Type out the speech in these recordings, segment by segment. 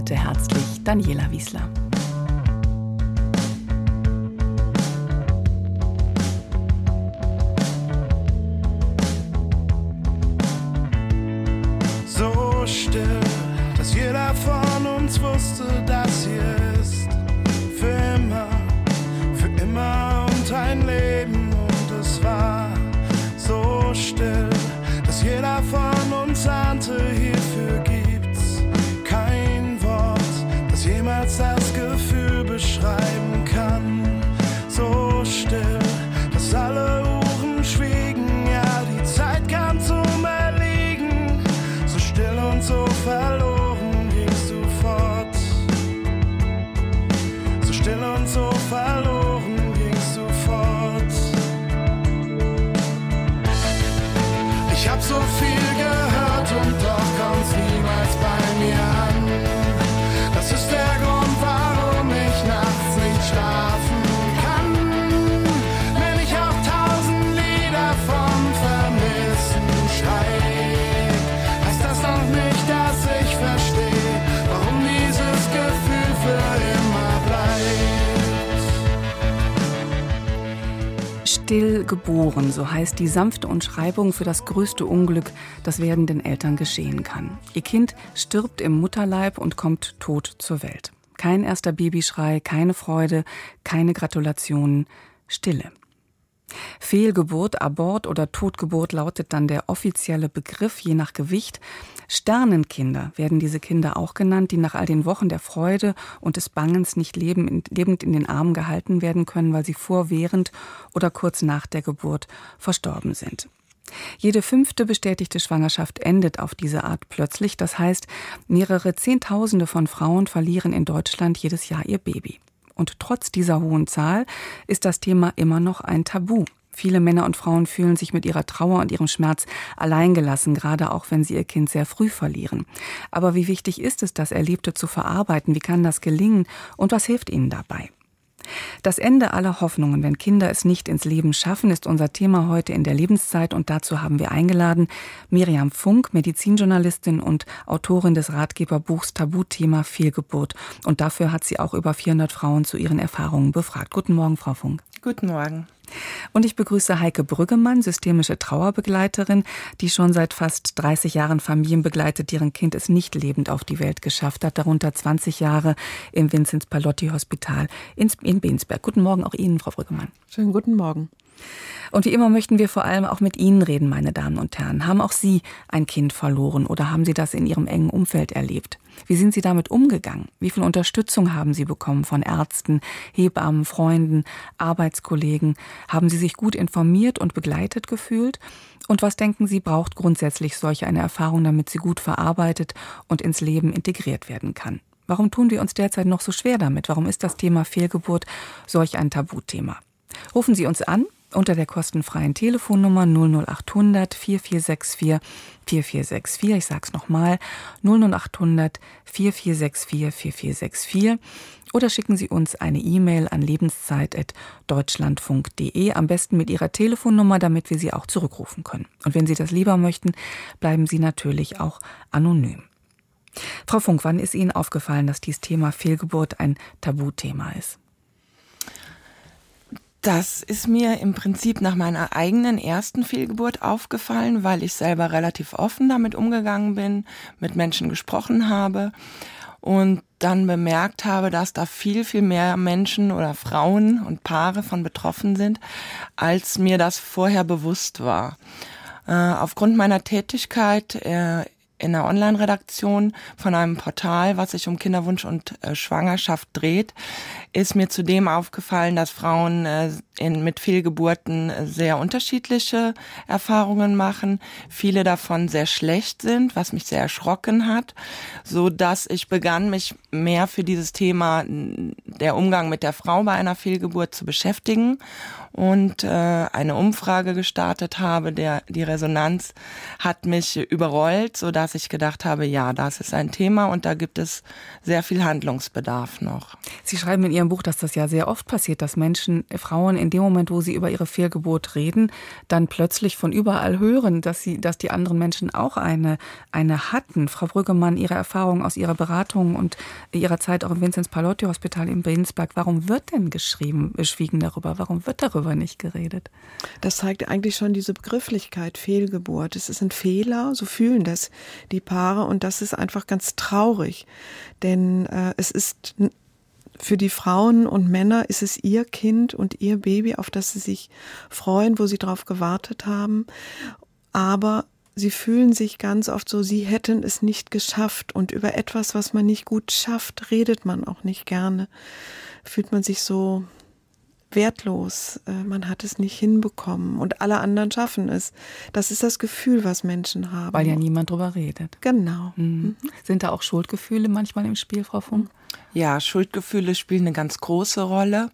begrüßte herzlich Daniela Wiesler. So still, dass jeder von uns wusste, dass hier ist für immer und ein Leben, und es war so still, dass jeder von uns ahnte, hierfür gibt's kein Wort, das jemals das Gefühl beschreiben kann. So still, dass alle Uhren schwiegen, ja, die Zeit kam zum Erliegen. So still und so verloren gingst du fort. So still und so verloren gingst du fort. Ich hab so viel gehört und doch kommt's niemals bei mir an. Das ist der Grund, warum ich nachts nicht schlafen kann. Wenn ich auch 1000 Lieder vom Vermissen schreib, heißt das noch nicht, dass ich verstehe, warum dieses Gefühl für immer bleibt. Still geboren, so heißt die sanfte Umschreibung für das größte Unglück, das werdenden Eltern geschehen kann. Ihr Kind stirbt im Mutterleib und kommt tot zur Welt. Kein erster Babyschrei, keine Freude, keine Gratulationen, Stille. Fehlgeburt, Abort oder Totgeburt lautet dann der offizielle Begriff, je nach Gewicht. Sternenkinder werden diese Kinder auch genannt, die nach all den Wochen der Freude und des Bangens nicht lebend in den Armen gehalten werden können, weil sie vor, während oder kurz nach der Geburt verstorben sind. Jede 5. bestätigte Schwangerschaft endet auf diese Art plötzlich. Das heißt, mehrere Zehntausende von Frauen verlieren in Deutschland jedes Jahr ihr Baby. Und trotz dieser hohen Zahl ist das Thema immer noch ein Tabu. Viele Männer und Frauen fühlen sich mit ihrer Trauer und ihrem Schmerz alleingelassen, gerade auch wenn sie ihr Kind sehr früh verlieren. Aber wie wichtig ist es, das Erlebte zu verarbeiten? Wie kann das gelingen? Und was hilft ihnen dabei? Das Ende aller Hoffnungen, wenn Kinder es nicht ins Leben schaffen, ist unser Thema heute in der Lebenszeit, und dazu haben wir eingeladen Miriam Funk, Medizinjournalistin und Autorin des Ratgeberbuchs Tabuthema Fehlgeburt. Und dafür hat sie auch über 400 Frauen zu ihren Erfahrungen befragt. Guten Morgen, Frau Funk. Guten Morgen. Und ich begrüße Heike Brüggemann, systemische Trauerbegleiterin, die schon seit fast 30 Jahren Familien begleitet, deren Kind es nicht lebend auf die Welt geschafft hat, darunter 20 Jahre im Vinzenz-Pallotti-Hospital in Bensberg. Guten Morgen auch Ihnen, Frau Brüggemann. Schönen guten Morgen. Und wie immer möchten wir vor allem auch mit Ihnen reden, meine Damen und Herren. Haben auch Sie ein Kind verloren oder haben Sie das in Ihrem engen Umfeld erlebt? Wie sind Sie damit umgegangen? Wie viel Unterstützung haben Sie bekommen von Ärzten, Hebammen, Freunden, Arbeitskollegen? Haben Sie sich gut informiert und begleitet gefühlt? Und was denken Sie, braucht grundsätzlich solch eine Erfahrung, damit sie gut verarbeitet und ins Leben integriert werden kann? Warum tun wir uns derzeit noch so schwer damit? Warum ist das Thema Fehlgeburt solch ein Tabuthema? Rufen Sie uns an unter der kostenfreien Telefonnummer 00800 4464 4464. Ich sage es nochmal, 00800 4464 4464. Oder schicken Sie uns eine E-Mail an lebenszeit@deutschlandfunk.de, am besten mit Ihrer Telefonnummer, damit wir Sie auch zurückrufen können. Und wenn Sie das lieber möchten, bleiben Sie natürlich auch anonym. Frau Funk, wann ist Ihnen aufgefallen, dass dieses Thema Fehlgeburt ein Tabuthema ist? Das ist mir im Prinzip nach meiner eigenen ersten Fehlgeburt aufgefallen, weil ich selber relativ offen damit umgegangen bin, mit Menschen gesprochen habe und dann bemerkt habe, dass da viel, viel mehr Menschen oder Frauen und Paare von betroffen sind, als mir das vorher bewusst war. Aufgrund meiner Tätigkeit in der Online-Redaktion von einem Portal, was sich um Kinderwunsch und Schwangerschaft dreht, ist mir zudem aufgefallen, dass Frauen mit Fehlgeburten sehr unterschiedliche Erfahrungen machen, viele davon sehr schlecht sind, was mich sehr erschrocken hat, so dass ich begann, mich mehr für dieses Thema der Umgang mit der Frau bei einer Fehlgeburt zu beschäftigen und eine Umfrage gestartet habe. Die Resonanz hat mich überrollt, so dass dass ich gedacht habe, ja, das ist ein Thema und da gibt es sehr viel Handlungsbedarf noch. Sie schreiben in Ihrem Buch, dass das ja sehr oft passiert, dass Frauen in dem Moment, wo sie über ihre Fehlgeburt reden, dann plötzlich von überall hören, dass die anderen Menschen auch eine hatten. Frau Brüggemann, Ihre Erfahrungen aus Ihrer Beratung und Ihrer Zeit auch im Vinzenz-Pallotti-Hospital in Bensberg, warum wird denn geschwiegen darüber? Warum wird darüber nicht geredet? Das zeigt eigentlich schon diese Begrifflichkeit Fehlgeburt. Es ist ein Fehler, so fühlen das die Paare und das ist einfach ganz traurig. Denn es ist für die Frauen und Männer ist es ihr Kind und ihr Baby, auf das sie sich freuen, wo sie drauf gewartet haben. Aber sie fühlen sich ganz oft so, sie hätten es nicht geschafft. Und über etwas, was man nicht gut schafft, redet man auch nicht gerne. Fühlt man sich so wertlos, man hat es nicht hinbekommen und alle anderen schaffen es. Das ist das Gefühl, was Menschen haben. Weil ja niemand drüber redet. Genau. Sind da auch Schuldgefühle manchmal im Spiel, Frau Funk? Ja, Schuldgefühle spielen eine ganz große Rolle.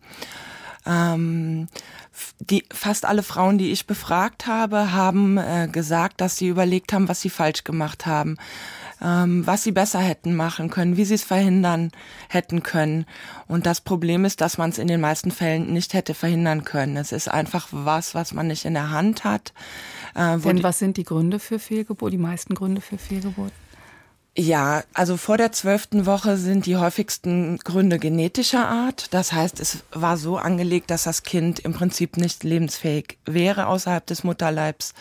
Fast alle Frauen, die ich befragt habe, haben gesagt, dass sie überlegt haben, was sie falsch gemacht haben, was sie besser hätten machen können, wie sie es verhindern hätten können. Und das Problem ist, dass man es in den meisten Fällen nicht hätte verhindern können. Es ist einfach was man nicht in der Hand hat. Denn was sind die Gründe für Fehlgeburt, die meisten Gründe für Fehlgeburt? Ja, also vor der 12. Woche sind die häufigsten Gründe genetischer Art. Das heißt, es war so angelegt, dass das Kind im Prinzip nicht lebensfähig wäre außerhalb des Mutterleibs.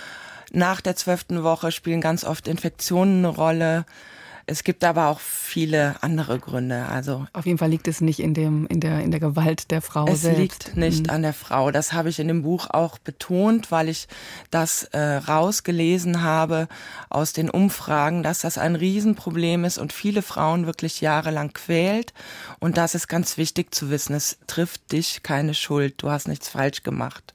Nach der 12. Woche spielen ganz oft Infektionen eine Rolle. Es gibt aber auch viele andere Gründe. Also auf jeden Fall liegt es nicht in der Gewalt der Frau selbst. Es liegt nicht an der Frau. Das habe ich in dem Buch auch betont, weil ich das rausgelesen habe aus den Umfragen, dass das ein Riesenproblem ist und viele Frauen wirklich jahrelang quält. Und das ist ganz wichtig zu wissen. Es trifft dich keine Schuld. Du hast nichts falsch gemacht.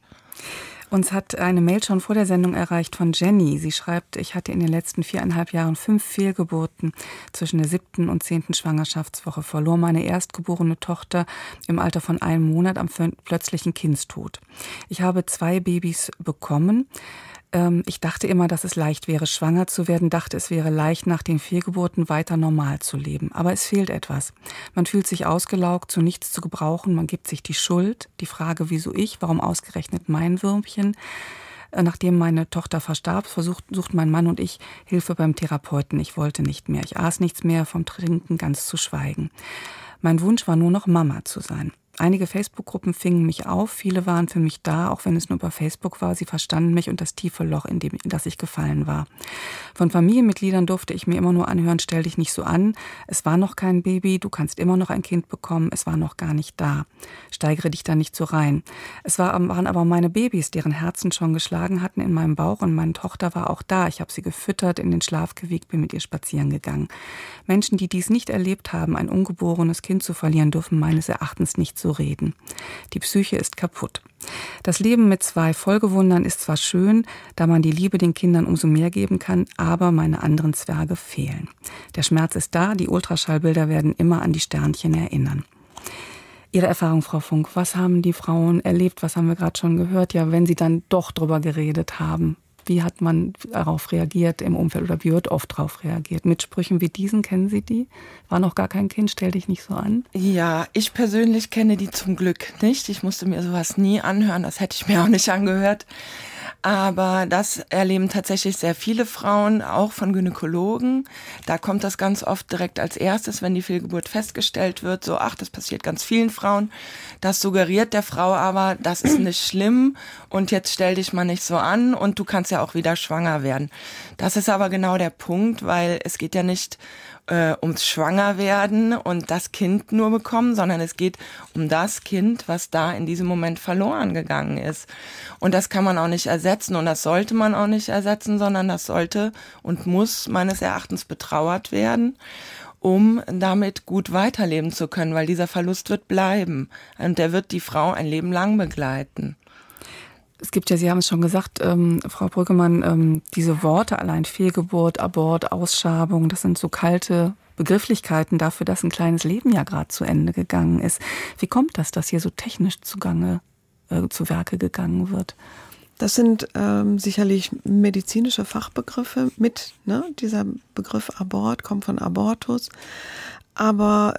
Uns hat eine Mail schon vor der Sendung erreicht von Jenny. Sie schreibt, ich hatte in den letzten 4,5 Jahren 5 Fehlgeburten zwischen der 7. und 10. Schwangerschaftswoche, verlor meine erstgeborene Tochter im Alter von 1 Monat am plötzlichen Kindstod. Ich habe 2 Babys bekommen. Ich dachte immer, dass es leicht wäre, schwanger zu werden, dachte, es wäre leicht, nach den Fehlgeburten weiter normal zu leben. Aber es fehlt etwas. Man fühlt sich ausgelaugt, zu nichts zu gebrauchen, man gibt sich die Schuld, die Frage, wieso ich, warum ausgerechnet mein Würmchen. Nachdem meine Tochter verstarb, suchten mein Mann und ich Hilfe beim Therapeuten. Ich wollte nicht mehr, ich aß nichts mehr, vom Trinken ganz zu schweigen. Mein Wunsch war nur noch, Mama zu sein. Einige Facebook-Gruppen fingen mich auf, viele waren für mich da, auch wenn es nur über Facebook war. Sie verstanden mich und das tiefe Loch, in das ich gefallen war. Von Familienmitgliedern durfte ich mir immer nur anhören, stell dich nicht so an, es war noch kein Baby, du kannst immer noch ein Kind bekommen, es war noch gar nicht da. Steigere dich da nicht so rein. Es waren aber meine Babys, deren Herzen schon geschlagen hatten in meinem Bauch und meine Tochter war auch da. Ich habe sie gefüttert, in den Schlaf gewiegt, bin mit ihr spazieren gegangen. Menschen, die dies nicht erlebt haben, ein ungeborenes Kind zu verlieren, dürfen meines Erachtens nicht so reden. Die Psyche ist kaputt. Das Leben mit 2 Folgewundern ist zwar schön, da man die Liebe den Kindern umso mehr geben kann, aber meine anderen Zwerge fehlen. Der Schmerz ist da, die Ultraschallbilder werden immer an die Sternchen erinnern. Ihre Erfahrung, Frau Funk, was haben die Frauen erlebt, was haben wir gerade schon gehört, ja, wenn sie dann doch drüber geredet haben? Wie hat man darauf reagiert im Umfeld oder wie wird oft darauf reagiert? Mit Sprüchen wie diesen, kennen Sie die? War noch gar kein Kind, stell dich nicht so an. Ja, ich persönlich kenne die zum Glück nicht. Ich musste mir sowas nie anhören, das hätte ich mir auch nicht angehört. Aber das erleben tatsächlich sehr viele Frauen, auch von Gynäkologen. Da kommt das ganz oft direkt als erstes, wenn die Fehlgeburt festgestellt wird. So, das passiert ganz vielen Frauen. Das suggeriert der Frau aber, das ist nicht schlimm und jetzt stell dich mal nicht so an und du kannst ja auch wieder schwanger werden. Das ist aber genau der Punkt, weil es geht ja nicht ums Schwangerwerden und das Kind nur bekommen, sondern es geht um das Kind, was da in diesem Moment verloren gegangen ist. Und das kann man auch nicht ersetzen und das sollte man auch nicht ersetzen, sondern das sollte und muss meines Erachtens betrauert werden, um damit gut weiterleben zu können, weil dieser Verlust wird bleiben und der wird die Frau ein Leben lang begleiten. Es gibt ja, Sie haben es schon gesagt, Frau Brüggemann, diese Worte allein Fehlgeburt, Abort, Ausschabung, das sind so kalte Begrifflichkeiten dafür, dass ein kleines Leben ja gerade zu Ende gegangen ist. Wie kommt das, dass hier so technisch zu Werke gegangen wird? Das sind sicherlich medizinische Fachbegriffe mit, ne? Dieser Begriff Abort kommt von Abortus, aber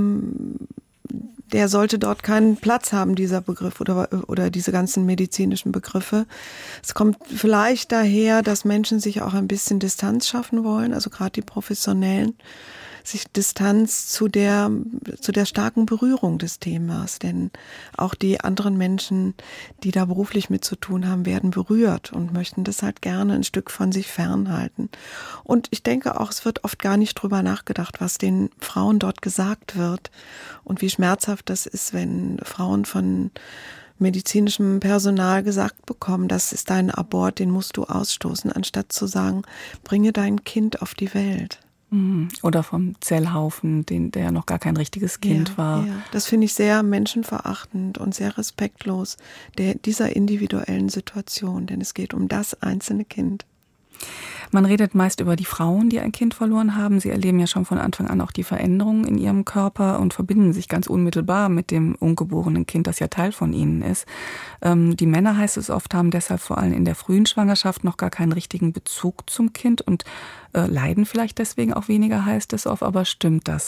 der sollte dort keinen Platz haben, dieser Begriff oder diese ganzen medizinischen Begriffe. Es kommt vielleicht daher, dass Menschen sich auch ein bisschen Distanz schaffen wollen, also gerade die Professionellen, sich Distanz zu der starken Berührung des Themas, denn auch die anderen Menschen, die da beruflich mit zu tun haben, werden berührt und möchten das halt gerne ein Stück von sich fernhalten. Und ich denke auch, es wird oft gar nicht drüber nachgedacht, was den Frauen dort gesagt wird und wie schmerzhaft das ist, wenn Frauen von medizinischem Personal gesagt bekommen, das ist dein Abort, den musst du ausstoßen, anstatt zu sagen, bringe dein Kind auf die Welt. Oder vom Zellhaufen, der noch gar kein richtiges Kind war. Ja, das finde ich sehr menschenverachtend und sehr respektlos dieser individuellen Situation, denn es geht um das einzelne Kind. Man redet meist über die Frauen, die ein Kind verloren haben. Sie erleben ja schon von Anfang an auch die Veränderungen in ihrem Körper und verbinden sich ganz unmittelbar mit dem ungeborenen Kind, das ja Teil von ihnen ist. Die Männer, heißt es oft, haben deshalb vor allem in der frühen Schwangerschaft noch gar keinen richtigen Bezug zum Kind und leiden vielleicht deswegen auch weniger, heißt es oft. Aber stimmt das?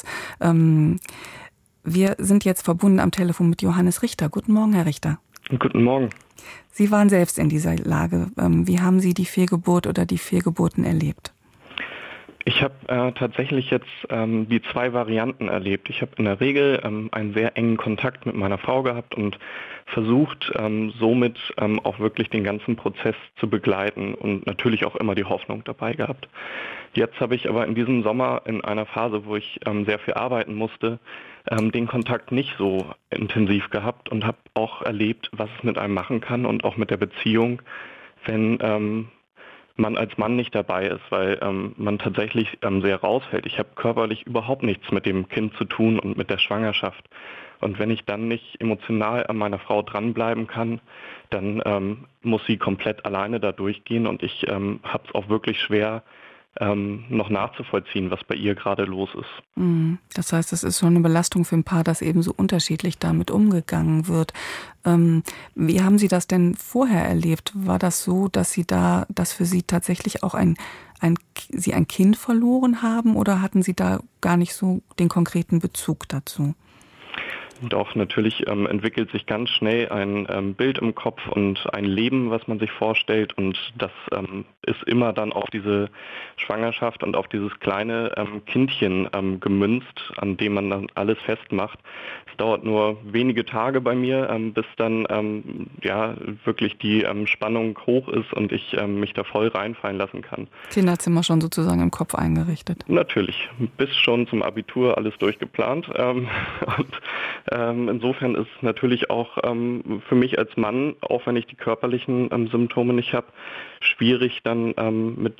Wir sind jetzt verbunden am Telefon mit Johannes Richter. Guten Morgen, Herr Richter. Guten Morgen. Sie waren selbst in dieser Lage. Wie haben Sie die Fehlgeburt oder die Fehlgeburten erlebt? Ich habe tatsächlich jetzt die 2 Varianten erlebt. Ich habe in der Regel einen sehr engen Kontakt mit meiner Frau gehabt und versucht, somit auch wirklich den ganzen Prozess zu begleiten und natürlich auch immer die Hoffnung dabei gehabt. Jetzt habe ich aber in diesem Sommer in einer Phase, wo ich sehr viel arbeiten musste, den Kontakt nicht so intensiv gehabt und habe auch erlebt, was es mit einem machen kann und auch mit der Beziehung, wenn man als Mann nicht dabei ist, weil man tatsächlich sehr rausfällt. Ich habe körperlich überhaupt nichts mit dem Kind zu tun und mit der Schwangerschaft. Und wenn ich dann nicht emotional an meiner Frau dranbleiben kann, dann muss sie komplett alleine da durchgehen und ich habe es auch wirklich schwer, noch nachzuvollziehen, was bei ihr gerade los ist. Das heißt, es ist schon eine Belastung für ein Paar, dass eben so unterschiedlich damit umgegangen wird. Wie haben Sie das denn vorher erlebt? War das so, dass für Sie tatsächlich auch Sie ein Kind verloren haben oder hatten Sie da gar nicht so den konkreten Bezug dazu? Doch, natürlich entwickelt sich ganz schnell ein Bild im Kopf und ein Leben, was man sich vorstellt und das ist immer dann auf diese Schwangerschaft und auf dieses kleine Kindchen gemünzt, an dem man dann alles festmacht. Es dauert nur wenige Tage bei mir, bis dann wirklich die Spannung hoch ist und ich mich da voll reinfallen lassen kann. Kinderzimmer schon sozusagen im Kopf eingerichtet? Natürlich, bis schon zum Abitur alles durchgeplant insofern ist es natürlich auch für mich als Mann, auch wenn ich die körperlichen Symptome nicht habe, schwierig dann mit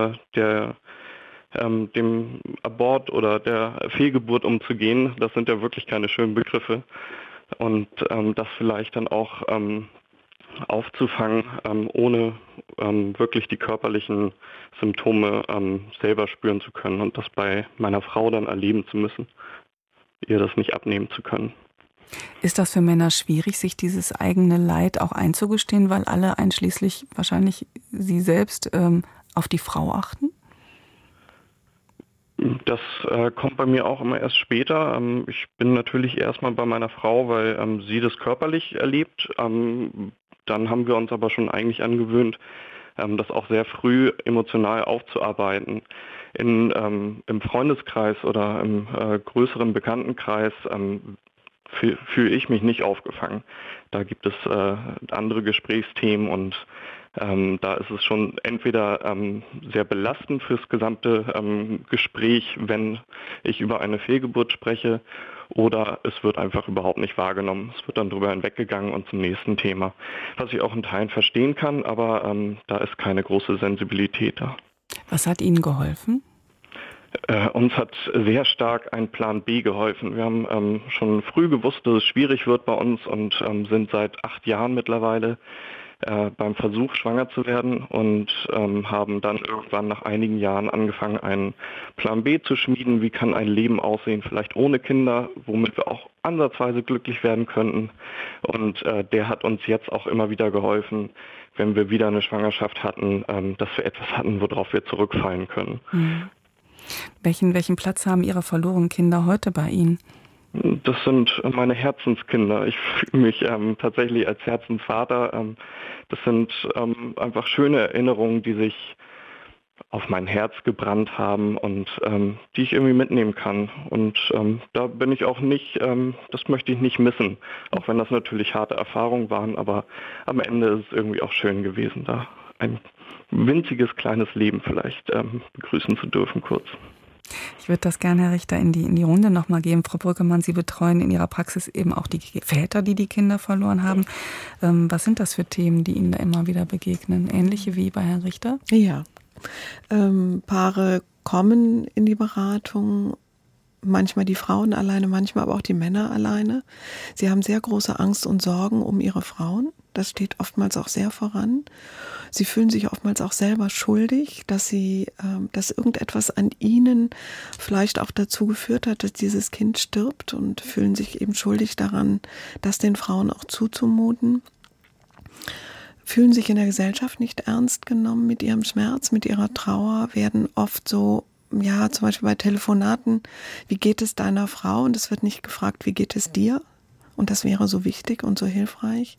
dem Abort oder der Fehlgeburt umzugehen. Das sind ja wirklich keine schönen Begriffe. Und das vielleicht dann auch aufzufangen, ohne wirklich die körperlichen Symptome selber spüren zu können und das bei meiner Frau dann erleben zu müssen, ihr das nicht abnehmen zu können. Ist das für Männer schwierig, sich dieses eigene Leid auch einzugestehen, weil alle einschließlich wahrscheinlich Sie selbst auf die Frau achten? Das kommt bei mir auch immer erst später. Ich bin natürlich erstmal bei meiner Frau, weil sie das körperlich erlebt. Dann haben wir uns aber schon eigentlich angewöhnt, das auch sehr früh emotional aufzuarbeiten. Im Freundeskreis oder im größeren Bekanntenkreis fühle ich mich nicht aufgefangen. Da gibt es andere Gesprächsthemen und da ist es schon entweder sehr belastend fürs gesamte Gespräch, wenn ich über eine Fehlgeburt spreche, oder es wird einfach überhaupt nicht wahrgenommen. Es wird dann drüber hinweggegangen und zum nächsten Thema, was ich auch in Teilen verstehen kann, aber da ist keine große Sensibilität da. Was hat Ihnen geholfen? Uns hat sehr stark ein Plan B geholfen. Wir haben schon früh gewusst, dass es schwierig wird bei uns und sind seit 8 Jahren mittlerweile beim Versuch, schwanger zu werden und haben dann irgendwann nach einigen Jahren angefangen, einen Plan B zu schmieden. Wie kann ein Leben aussehen, vielleicht ohne Kinder, womit wir auch ansatzweise glücklich werden könnten. Und der hat uns jetzt auch immer wieder geholfen, wenn wir wieder eine Schwangerschaft hatten, dass wir etwas hatten, worauf wir zurückfallen können. Mhm. Welchen Platz haben Ihre verlorenen Kinder heute bei Ihnen? Das sind meine Herzenskinder. Ich fühle mich tatsächlich als Herzensvater. Das sind einfach schöne Erinnerungen, die sich auf mein Herz gebrannt haben und die ich irgendwie mitnehmen kann. Und da bin ich auch nicht, das möchte ich nicht missen, auch wenn das natürlich harte Erfahrungen waren, aber am Ende ist es irgendwie auch schön gewesen, da ein winziges kleines Leben vielleicht begrüßen zu dürfen kurz. Ich würde das gerne, Herr Richter, in die Runde nochmal geben. Frau Brüggemann, Sie betreuen in Ihrer Praxis eben auch die Väter, die Kinder verloren haben. Was sind das für Themen, die Ihnen da immer wieder begegnen? Ähnliche wie bei Herrn Richter? Ja, Paare kommen in die Beratung, manchmal die Frauen alleine, manchmal aber auch die Männer alleine. Sie haben sehr große Angst und Sorgen um ihre Frauen. Das steht oftmals auch sehr voran. Sie fühlen sich oftmals auch selber schuldig, dass irgendetwas an ihnen vielleicht auch dazu geführt hat, dass dieses Kind stirbt, und fühlen sich eben schuldig daran, das den Frauen auch zuzumuten. Fühlen sich in der Gesellschaft nicht ernst genommen mit ihrem Schmerz, mit ihrer Trauer, werden oft so, ja, zum Beispiel bei Telefonaten, wie geht es deiner Frau? Und es wird nicht gefragt, wie geht es dir? Und das wäre so wichtig und so hilfreich.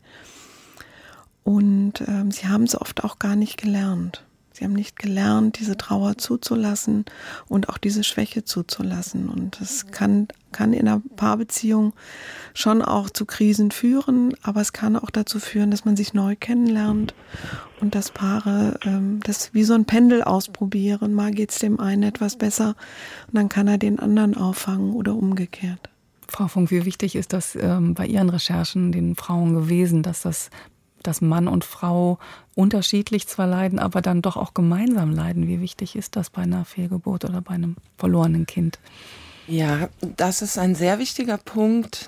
Und sie haben es oft auch gar nicht gelernt. Sie haben nicht gelernt, diese Trauer zuzulassen und auch diese Schwäche zuzulassen. Und das kann in einer Paarbeziehung schon auch zu Krisen führen, aber es kann auch dazu führen, dass man sich neu kennenlernt und dass Paare das wie so ein Pendel ausprobieren. Mal geht es dem einen etwas besser und dann kann er den anderen auffangen oder umgekehrt. Frau Funk, wie wichtig ist das bei Ihren Recherchen den Frauen gewesen, dass Mann und Frau unterschiedlich zwar leiden, aber dann doch auch gemeinsam leiden? Wie wichtig ist das bei einer Fehlgeburt oder bei einem verlorenen Kind? Ja, das ist ein sehr wichtiger Punkt,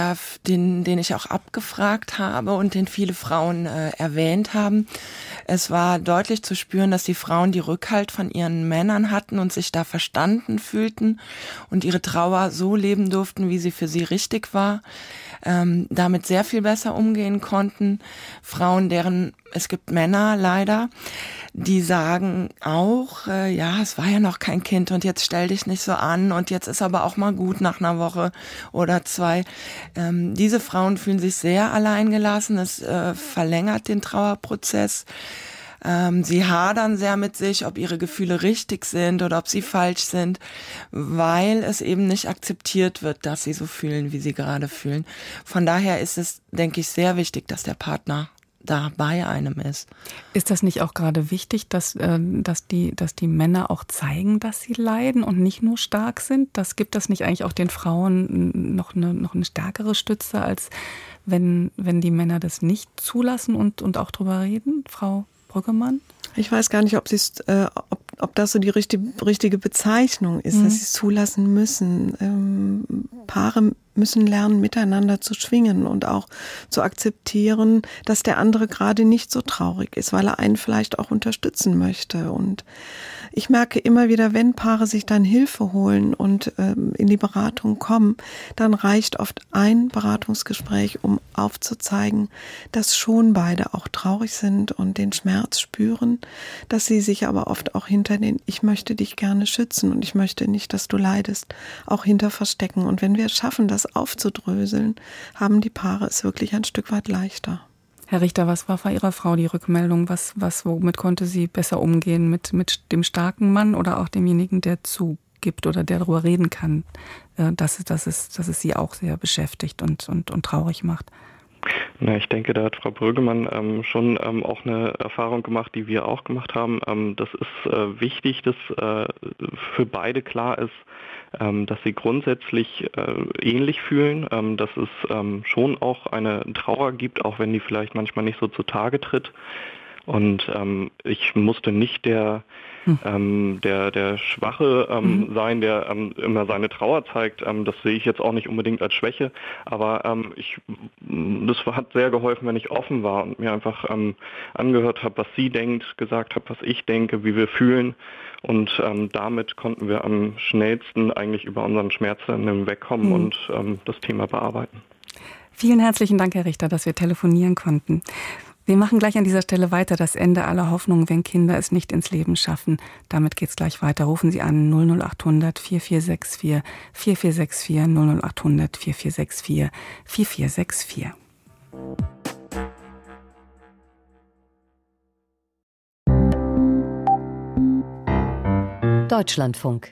den ich auch abgefragt habe und den viele Frauen erwähnt haben. Es war deutlich zu spüren, dass die Frauen die Rückhalt von ihren Männern hatten und sich da verstanden fühlten und ihre Trauer so leben durften, wie sie für sie richtig war. Damit sehr viel besser umgehen konnten. Frauen, es gibt Männer leider, die sagen auch, ja, es war ja noch kein Kind und jetzt stell dich nicht so an und jetzt ist aber auch mal gut nach einer Woche oder zwei. Diese Frauen fühlen sich sehr alleingelassen, es verlängert den Trauerprozess. Sie hadern sehr mit sich, ob ihre Gefühle richtig sind oder ob sie falsch sind, weil es eben nicht akzeptiert wird, dass sie so fühlen, wie sie gerade fühlen. Von daher ist es, denke ich, sehr wichtig, dass der Partner da bei einem ist. Ist das nicht auch gerade wichtig, dass die Männer auch zeigen, dass sie leiden und nicht nur stark sind? Gibt das nicht eigentlich auch den Frauen noch eine stärkere Stütze, als wenn die Männer das nicht zulassen und auch drüber reden, Frau Brüggemann? Ich weiß gar nicht, ob das so die richtige Bezeichnung ist, dass sie es zulassen müssen. Paare müssen lernen, miteinander zu schwingen und auch zu akzeptieren, dass der andere gerade nicht so traurig ist, weil er einen vielleicht auch unterstützen möchte. Und ich merke immer wieder, wenn Paare sich dann Hilfe holen und in die Beratung kommen, dann reicht oft ein Beratungsgespräch, um aufzuzeigen, dass schon beide auch traurig sind und den Schmerz spüren, dass sie sich aber oft auch hinter den "Ich möchte dich gerne schützen und ich möchte nicht, dass du leidest" auch hinter verstecken. Und wenn wir es schaffen, das aufzudröseln, haben die Paare es wirklich ein Stück weit leichter. Herr Richter, was war bei Ihrer Frau die Rückmeldung? Womit konnte sie besser umgehen? Mit dem starken Mann oder auch demjenigen, der zugibt oder der darüber reden kann, dass es sie auch sehr beschäftigt und traurig macht? Na, ich denke, da hat Frau Brüggemann schon auch eine Erfahrung gemacht, die wir auch gemacht haben. Das ist wichtig, dass für beide klar ist, dass sie grundsätzlich ähnlich fühlen, dass es schon auch eine Trauer gibt, auch wenn die vielleicht manchmal nicht so zutage tritt. Und ich musste nicht der Schwache sein, der immer seine Trauer zeigt. Das sehe ich jetzt auch nicht unbedingt als Schwäche, aber das hat sehr geholfen, wenn ich offen war und mir einfach angehört habe, was sie denkt, gesagt habe, was ich denke, wie wir fühlen. Und damit konnten wir am schnellsten eigentlich über unseren Schmerz hinwegkommen und das Thema bearbeiten. Vielen herzlichen Dank, Herr Richter, dass wir telefonieren konnten. Wir machen gleich an dieser Stelle weiter. Das Ende aller Hoffnung, wenn Kinder es nicht ins Leben schaffen. Damit geht's gleich weiter. Rufen Sie an 00800 4464 4464 00800 4464 4464. Deutschlandfunk.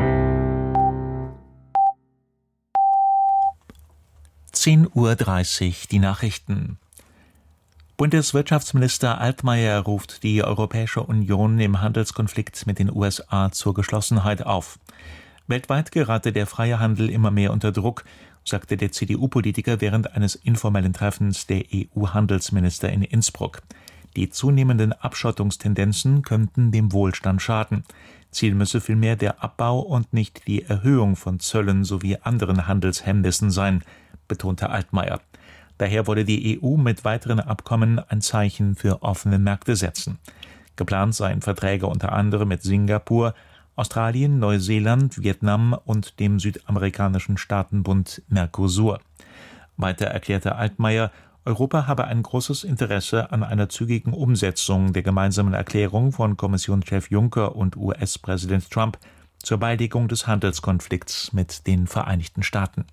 10:30 Uhr, die Nachrichten. Bundeswirtschaftsminister Altmaier ruft die Europäische Union im Handelskonflikt mit den USA zur Geschlossenheit auf. Weltweit gerate der freie Handel immer mehr unter Druck, sagte der CDU-Politiker während eines informellen Treffens der EU-Handelsminister in Innsbruck. Die zunehmenden Abschottungstendenzen könnten dem Wohlstand schaden. Ziel müsse vielmehr der Abbau und nicht die Erhöhung von Zöllen sowie anderen Handelshemmnissen sein, betonte Altmaier. Daher wolle die EU mit weiteren Abkommen ein Zeichen für offene Märkte setzen. Geplant seien Verträge unter anderem mit Singapur, Australien, Neuseeland, Vietnam und dem südamerikanischen Staatenbund Mercosur. Weiter erklärte Altmaier, Europa habe ein großes Interesse an einer zügigen Umsetzung der gemeinsamen Erklärung von Kommissionschef Juncker und US-Präsident Trump zur Beilegung des Handelskonflikts mit den Vereinigten Staaten.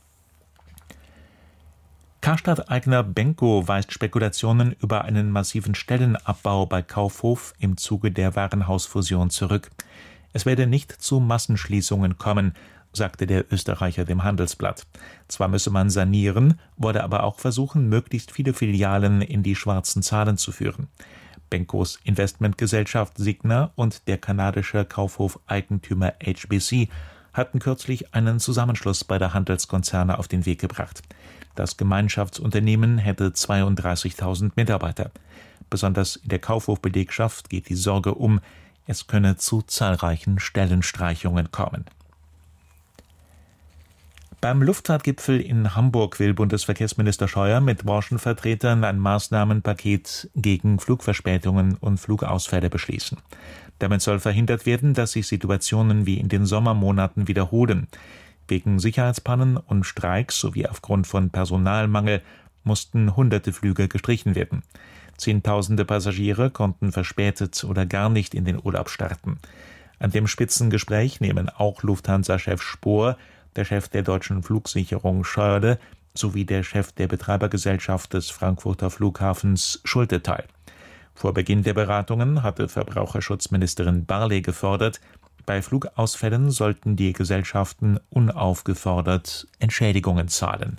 Karstadt-Eigner Benko weist Spekulationen über einen massiven Stellenabbau bei Kaufhof im Zuge der Warenhausfusion zurück. Es werde nicht zu Massenschließungen kommen, sagte der Österreicher dem Handelsblatt. Zwar müsse man sanieren, wolle aber auch versuchen, möglichst viele Filialen in die schwarzen Zahlen zu führen. Benkos Investmentgesellschaft Signa und der kanadische Kaufhof-Eigentümer HBC hatten kürzlich einen Zusammenschluss beider Handelskonzerne auf den Weg gebracht. Das Gemeinschaftsunternehmen hätte 32.000 Mitarbeiter. Besonders in der Kaufhofbelegschaft geht die Sorge um, es könne zu zahlreichen Stellenstreichungen kommen. Beim Luftfahrtgipfel in Hamburg will Bundesverkehrsminister Scheuer mit Branchenvertretern ein Maßnahmenpaket gegen Flugverspätungen und Flugausfälle beschließen. Damit soll verhindert werden, dass sich Situationen wie in den Sommermonaten wiederholen. Wegen Sicherheitspannen und Streiks sowie aufgrund von Personalmangel mussten hunderte Flüge gestrichen werden. Zehntausende Passagiere konnten verspätet oder gar nicht in den Urlaub starten. An dem Spitzengespräch nehmen auch Lufthansa-Chef Spohr, der Chef der deutschen Flugsicherung Schörle sowie der Chef der Betreibergesellschaft des Frankfurter Flughafens Schulte teil. Vor Beginn der Beratungen hatte Verbraucherschutzministerin Barley gefordert, bei Flugausfällen sollten die Gesellschaften unaufgefordert Entschädigungen zahlen.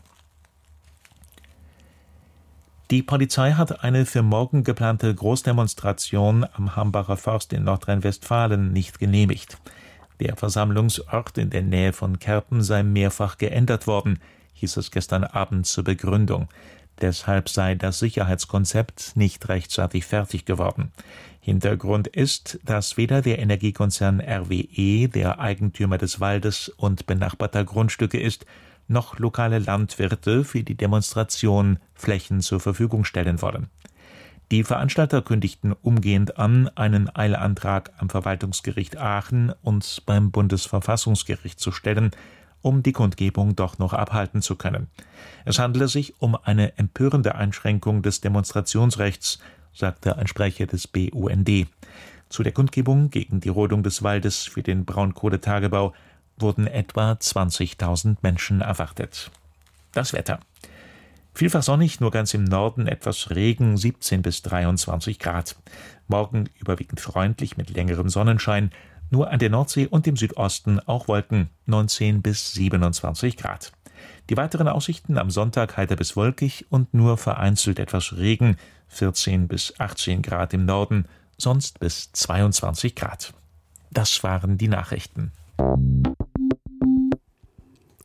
Die Polizei hat eine für morgen geplante Großdemonstration am Hambacher Forst in Nordrhein-Westfalen nicht genehmigt. Der Versammlungsort in der Nähe von Kerpen sei mehrfach geändert worden, hieß es gestern Abend zur Begründung. Deshalb sei das Sicherheitskonzept nicht rechtzeitig fertig geworden. Hintergrund ist, dass weder der Energiekonzern RWE, der Eigentümer des Waldes und benachbarter Grundstücke ist, noch lokale Landwirte für die Demonstration Flächen zur Verfügung stellen wollen. Die Veranstalter kündigten umgehend an, einen Eilantrag am Verwaltungsgericht Aachen und beim Bundesverfassungsgericht zu stellen, um die Kundgebung doch noch abhalten zu können. Es handele sich um eine empörende Einschränkung des Demonstrationsrechts, sagte ein Sprecher des BUND. Zu der Kundgebung gegen die Rodung des Waldes für den Braunkohletagebau wurden etwa 20.000 Menschen erwartet. Das Wetter. Vielfach sonnig, nur ganz im Norden etwas Regen, 17 bis 23 Grad. Morgen überwiegend freundlich mit längerem Sonnenschein, nur an der Nordsee und im Südosten auch Wolken, 19 bis 27 Grad. Die weiteren Aussichten am Sonntag heiter bis wolkig und nur vereinzelt etwas Regen, 14 bis 18 Grad im Norden, sonst bis 22 Grad. Das waren die Nachrichten.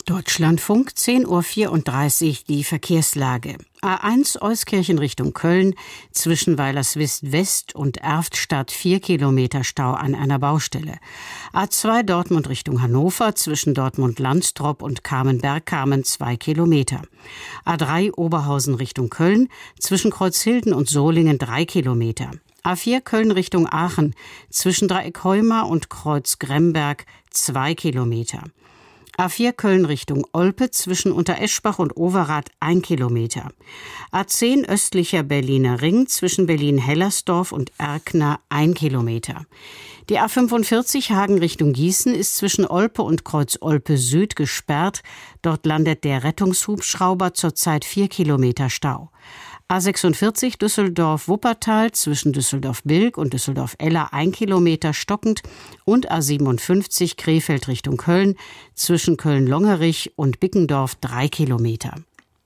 Deutschlandfunk, 10:34 Uhr, die Verkehrslage. A1 Euskirchen Richtung Köln, zwischen Weilerswist West und Erftstadt 4 Kilometer Stau an einer Baustelle. A2 Dortmund Richtung Hannover, zwischen Dortmund-Landstrop und Kamenberg-Kamen 2 Kilometer. A3 Oberhausen Richtung Köln, zwischen Kreuzhilden und Solingen 3 Kilometer. A4 Köln Richtung Aachen, zwischen Dreieckheumar und Kreuz-Gremberg 2 Kilometer. A4 Köln Richtung Olpe, zwischen Untereschbach und Overath 1 Kilometer. A10 östlicher Berliner Ring, zwischen Berlin-Hellersdorf und Erkner 1 Kilometer. Die A45 Hagen Richtung Gießen ist zwischen Olpe und Kreuz Olpe Süd gesperrt. Dort landet der Rettungshubschrauber, zurzeit 4 Kilometer Stau. A46 Düsseldorf-Wuppertal, zwischen Düsseldorf-Bilk und Düsseldorf-Eller 1 Kilometer stockend, und A57 Krefeld Richtung Köln, zwischen Köln-Longerich und Bickendorf 3 Kilometer.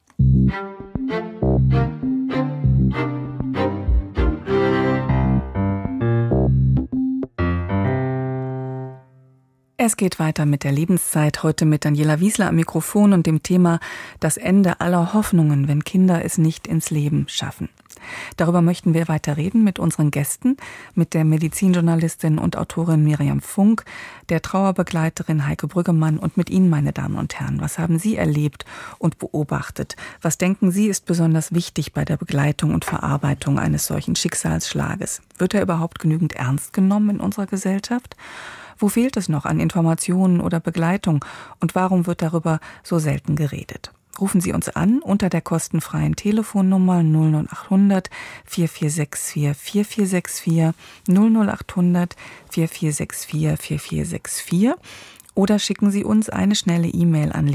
Es geht weiter mit der Lebenszeit, heute mit Daniela Wiesler am Mikrofon und dem Thema das Ende aller Hoffnungen, wenn Kinder es nicht ins Leben schaffen. Darüber möchten wir weiter reden mit unseren Gästen, mit der Medizinjournalistin und Autorin Miriam Funk, der Trauerbegleiterin Heike Brüggemann und mit Ihnen, meine Damen und Herren. Was haben Sie erlebt und beobachtet? Was denken Sie, ist besonders wichtig bei der Begleitung und Verarbeitung eines solchen Schicksalsschlages? Wird er überhaupt genügend ernst genommen in unserer Gesellschaft? Wo fehlt es noch an Informationen oder Begleitung und warum wird darüber so selten geredet? Rufen Sie uns an unter der kostenfreien Telefonnummer 00800 4464 4464 00800 4464 4464 oder schicken Sie uns eine schnelle E-Mail an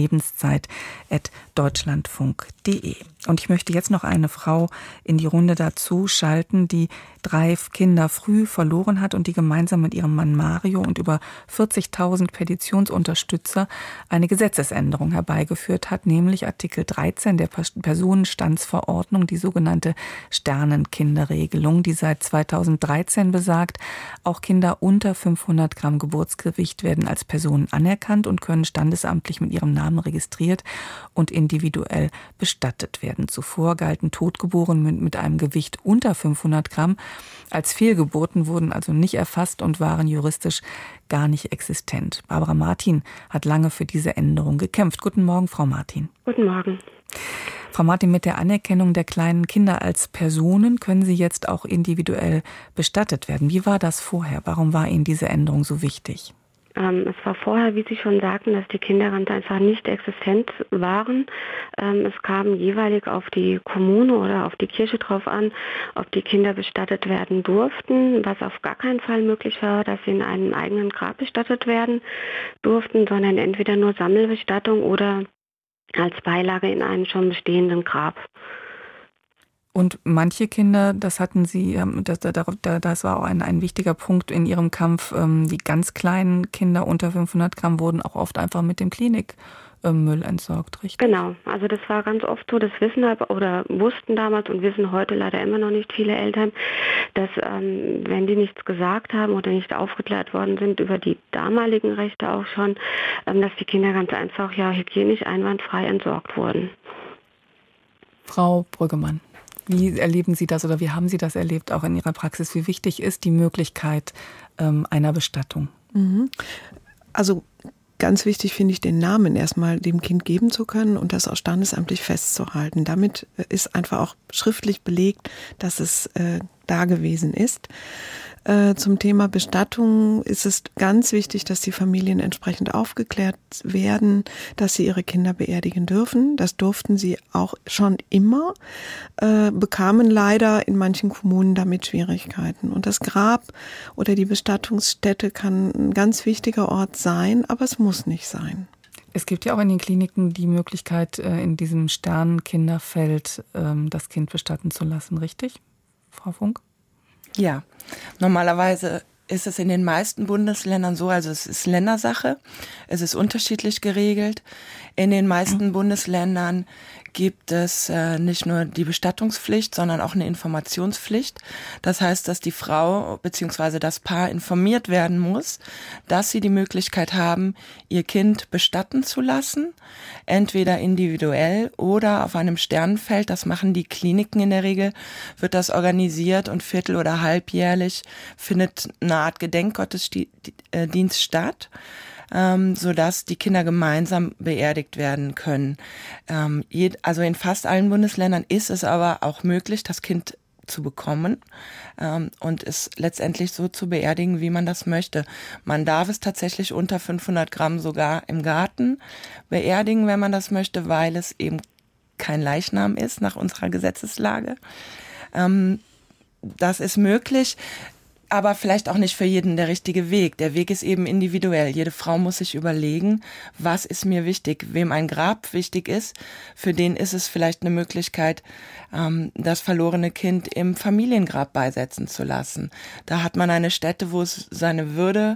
lebenszeit@deutschlandfunk.de. Und ich möchte jetzt noch eine Frau in die Runde dazu schalten, die 3 Kinder früh verloren hat und die gemeinsam mit ihrem Mann Mario und über 40.000 Petitionsunterstützer eine Gesetzesänderung herbeigeführt hat, nämlich Artikel 13 der Personenstandsverordnung, die sogenannte Sternenkinderregelung, die seit 2013 besagt, auch Kinder unter 500 Gramm Geburtsgewicht werden als Personen anerkannt und können standesamtlich mit ihrem Namen registriert und individuell bestattet werden. Zuvor galten Totgeborene mit einem Gewicht unter 500 Gramm als Fehlgeburten, wurden also nicht erfasst und waren juristisch gar nicht existent. Barbara Martin hat lange für diese Änderung gekämpft. Guten Morgen, Frau Martin. Guten Morgen. Frau Martin, mit der Anerkennung der kleinen Kinder als Personen können sie jetzt auch individuell bestattet werden. Wie war das vorher? Warum war Ihnen diese Änderung so wichtig? Es war vorher, wie Sie schon sagten, dass die Kinder ganz einfach nicht existent waren. Es kam jeweilig auf die Kommune oder auf die Kirche drauf an, ob die Kinder bestattet werden durften, was auf gar keinen Fall möglich war, dass sie in einem eigenen Grab bestattet werden durften, sondern entweder nur Sammelbestattung oder als Beilage in einem schon bestehenden Grab. Und manche Kinder, das hatten Sie, das war auch ein wichtiger Punkt in Ihrem Kampf, die ganz kleinen Kinder unter 500 Gramm wurden auch oft einfach mit dem Klinikmüll entsorgt, richtig? Genau, also das war ganz oft so, das wissen oder wussten damals und wissen heute leider immer noch nicht viele Eltern, dass wenn die nichts gesagt haben oder nicht aufgeklärt worden sind über die damaligen Rechte auch schon, dass die Kinder ganz einfach hygienisch einwandfrei entsorgt wurden. Frau Brüggemann. Wie erleben Sie das oder wie haben Sie das erlebt, auch in Ihrer Praxis? Wie wichtig ist die Möglichkeit einer Bestattung? Also ganz wichtig finde ich, den Namen erstmal dem Kind geben zu können und das auch standesamtlich festzuhalten. Damit ist einfach auch schriftlich belegt, dass es da gewesen ist. Zum Thema Bestattung ist es ganz wichtig, dass die Familien entsprechend aufgeklärt werden, dass sie ihre Kinder beerdigen dürfen. Das durften sie auch schon immer, bekamen leider in manchen Kommunen damit Schwierigkeiten. Und das Grab oder die Bestattungsstätte kann ein ganz wichtiger Ort sein, aber es muss nicht sein. Es gibt ja auch in den Kliniken die Möglichkeit, in diesem Sternenkinderfeld das Kind bestatten zu lassen, richtig, Frau Funk? Ja, normalerweise ist es in den meisten Bundesländern so, also es ist Ländersache, es ist unterschiedlich geregelt. In den meisten Bundesländern gibt es nicht nur die Bestattungspflicht, sondern auch eine Informationspflicht. Das heißt, dass die Frau bzw. das Paar informiert werden muss, dass sie die Möglichkeit haben, ihr Kind bestatten zu lassen, entweder individuell oder auf einem Sternenfeld. Das machen die Kliniken in der Regel, wird das organisiert und viertel- oder halbjährlich findet eine Art Gedenkgottesdienst statt, sodass die Kinder gemeinsam beerdigt werden können. Also in fast allen Bundesländern ist es aber auch möglich, das Kind zu bekommen und es letztendlich so zu beerdigen, wie man das möchte. Man darf es tatsächlich unter 500 Gramm sogar im Garten beerdigen, wenn man das möchte, weil es eben kein Leichnam ist nach unserer Gesetzeslage. Das ist möglich. Aber vielleicht auch nicht für jeden der richtige Weg. Der Weg ist eben individuell. Jede Frau muss sich überlegen, was ist mir wichtig. Wem ein Grab wichtig ist, für den ist es vielleicht eine Möglichkeit, das verlorene Kind im Familiengrab beisetzen zu lassen. Da hat man eine Stätte, wo es seine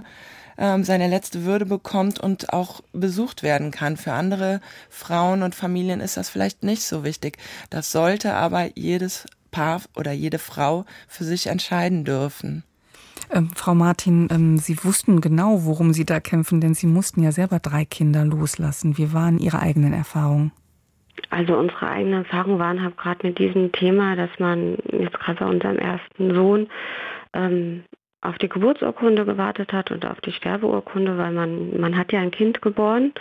letzte Würde bekommt und auch besucht werden kann. Für andere Frauen und Familien ist das vielleicht nicht so wichtig. Das sollte aber jedes Paar oder jede Frau für sich entscheiden dürfen. Frau Martin, Sie wussten genau, worum Sie da kämpfen, denn Sie mussten ja selber 3 Kinder loslassen. Wie waren Ihre eigenen Erfahrungen? Also unsere eigenen Erfahrungen waren halt gerade mit diesem Thema, dass man jetzt gerade bei unserem ersten Sohn auf die Geburtsurkunde gewartet hat und auf die Sterbeurkunde, weil man hat ja ein Kind geboren.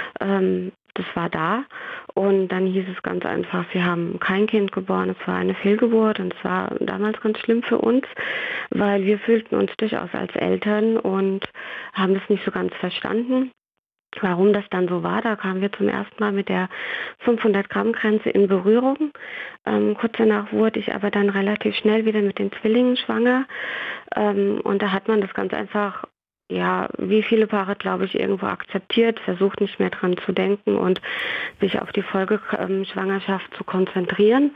Das war da und dann hieß es ganz einfach, sie haben kein Kind geboren, es war eine Fehlgeburt und es war damals ganz schlimm für uns, weil wir fühlten uns durchaus als Eltern und haben das nicht so ganz verstanden. Warum das dann so war, da kamen wir zum ersten Mal mit der 500-Gramm-Grenze in Berührung. Kurz danach wurde ich aber dann relativ schnell wieder mit den Zwillingen schwanger und da hat man das ganz einfach, ja, wie viele Paare, glaube ich, irgendwo akzeptiert, versucht nicht mehr dran zu denken und sich auf die Folgeschwangerschaft zu konzentrieren.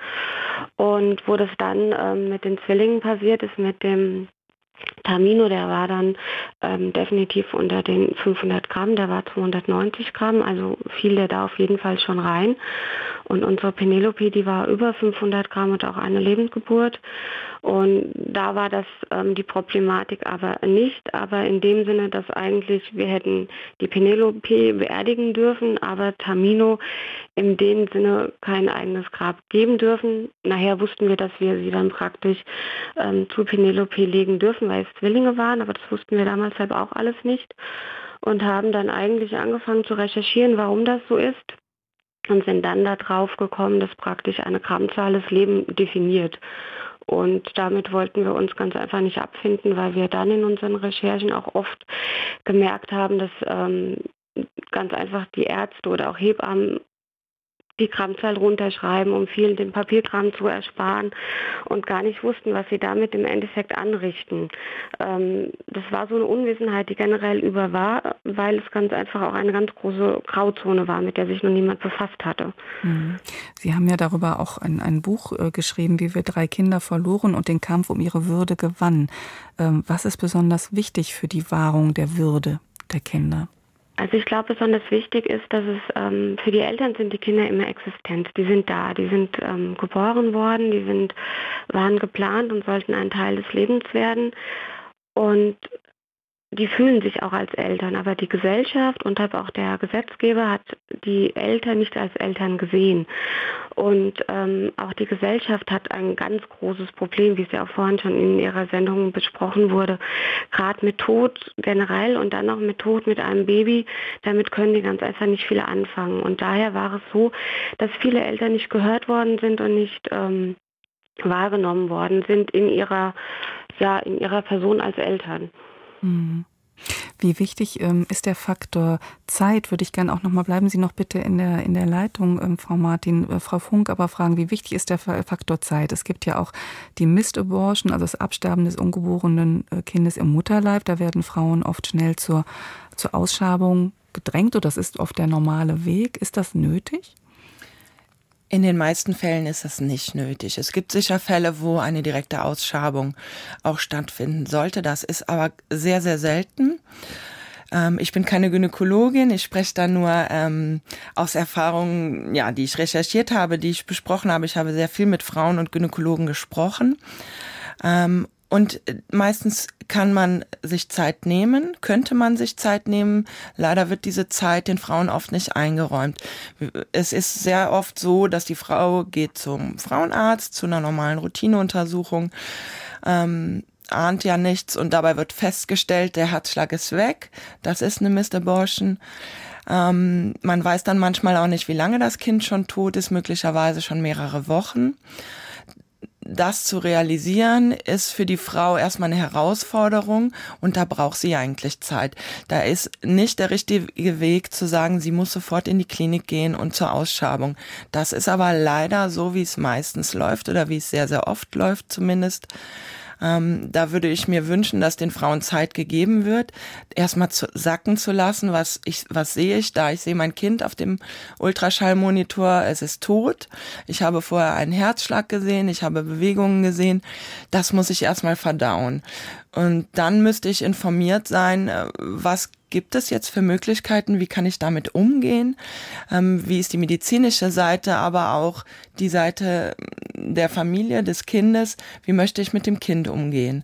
Und wo das dann mit den Zwillingen passiert ist, mit dem Tamino, der war dann definitiv unter den 500 Gramm, der war 290 Gramm, also fiel der da auf jeden Fall schon rein. Und unsere Penelope, die war über 500 Gramm und auch eine Lebendgeburt. Und da war das die Problematik aber nicht, aber in dem Sinne, dass eigentlich wir hätten die Penelope beerdigen dürfen, aber Tamino in dem Sinne kein eigenes Grab geben dürfen. Nachher wussten wir, dass wir sie dann praktisch zu Penelope legen dürfen, weil es Zwillinge waren, aber das wussten wir damals halt auch alles nicht und haben dann eigentlich angefangen zu recherchieren, warum das so ist. Und sind dann da drauf gekommen, dass praktisch eine Grammzahl das Leben definiert. Und damit wollten wir uns ganz einfach nicht abfinden, weil wir dann in unseren Recherchen auch oft gemerkt haben, dass ganz einfach die Ärzte oder auch Hebammen die Grammzahl runterschreiben, um vielen den Papierkram zu ersparen und gar nicht wussten, was sie damit im Endeffekt anrichten. Das war so eine Unwissenheit, die generell über war, weil es ganz einfach auch eine ganz große Grauzone war, mit der sich noch niemand befasst hatte. Sie haben ja darüber auch ein Buch geschrieben, wie wir 3 Kinder verloren und den Kampf um ihre Würde gewannen. Was ist besonders wichtig für die Wahrung der Würde der Kinder? Also ich glaube, besonders wichtig ist, dass es für die Eltern sind die Kinder immer existent. Die sind da, die sind geboren worden, waren geplant und sollten ein Teil des Lebens werden. Und die fühlen sich auch als Eltern, aber die Gesellschaft und auch der Gesetzgeber hat die Eltern nicht als Eltern gesehen. Und auch die Gesellschaft hat ein ganz großes Problem, wie es ja auch vorhin schon in Ihrer Sendung besprochen wurde, gerade mit Tod generell und dann auch mit Tod mit einem Baby. Damit können die ganz einfach nicht viele anfangen. Und daher war es so, dass viele Eltern nicht gehört worden sind und nicht wahrgenommen worden sind in ihrer Person als Eltern. Wie wichtig ist der Faktor Zeit? Würde ich gerne auch nochmal, bleiben Sie noch bitte in der Leitung, Frau Martin, Frau Funk, aber fragen, wie wichtig ist der Faktor Zeit? Es gibt ja auch die Missed Abortion, also das Absterben des ungeborenen Kindes im Mutterleib. Da werden Frauen oft schnell zur Ausschabung gedrängt und das ist oft der normale Weg. Ist das nötig? In den meisten Fällen ist das nicht nötig. Es gibt sicher Fälle, wo eine direkte Ausschabung auch stattfinden sollte. Das ist aber sehr, sehr selten. Ich bin keine Gynäkologin, ich spreche da nur aus Erfahrungen, ja, die ich recherchiert habe, die ich besprochen habe. Ich habe sehr viel mit Frauen und Gynäkologen gesprochen. Und meistens kann man sich Zeit nehmen, könnte man sich Zeit nehmen. Leider wird diese Zeit den Frauen oft nicht eingeräumt. Es ist sehr oft so, dass die Frau geht zum Frauenarzt, zu einer normalen Routineuntersuchung, ahnt ja nichts und dabei wird festgestellt, der Herzschlag ist weg. Das ist eine Missed Abortion. Man weiß dann manchmal auch nicht, wie lange das Kind schon tot ist, möglicherweise schon mehrere Wochen. Das zu realisieren, ist für die Frau erstmal eine Herausforderung und da braucht sie eigentlich Zeit. Da ist nicht der richtige Weg zu sagen, sie muss sofort in die Klinik gehen und zur Ausschabung. Das ist aber leider so, wie es meistens läuft oder wie es sehr, sehr oft läuft zumindest. Da würde ich mir wünschen, dass den Frauen Zeit gegeben wird, erstmal sacken zu lassen, was sehe ich da? Ich sehe mein Kind auf dem Ultraschallmonitor, es ist tot. Ich habe vorher einen Herzschlag gesehen, ich habe Bewegungen gesehen. Das muss ich erstmal verdauen. Und dann müsste ich informiert sein, was gibt es jetzt für Möglichkeiten, wie kann ich damit umgehen, wie ist die medizinische Seite, aber auch die Seite der Familie, des Kindes, wie möchte ich mit dem Kind umgehen.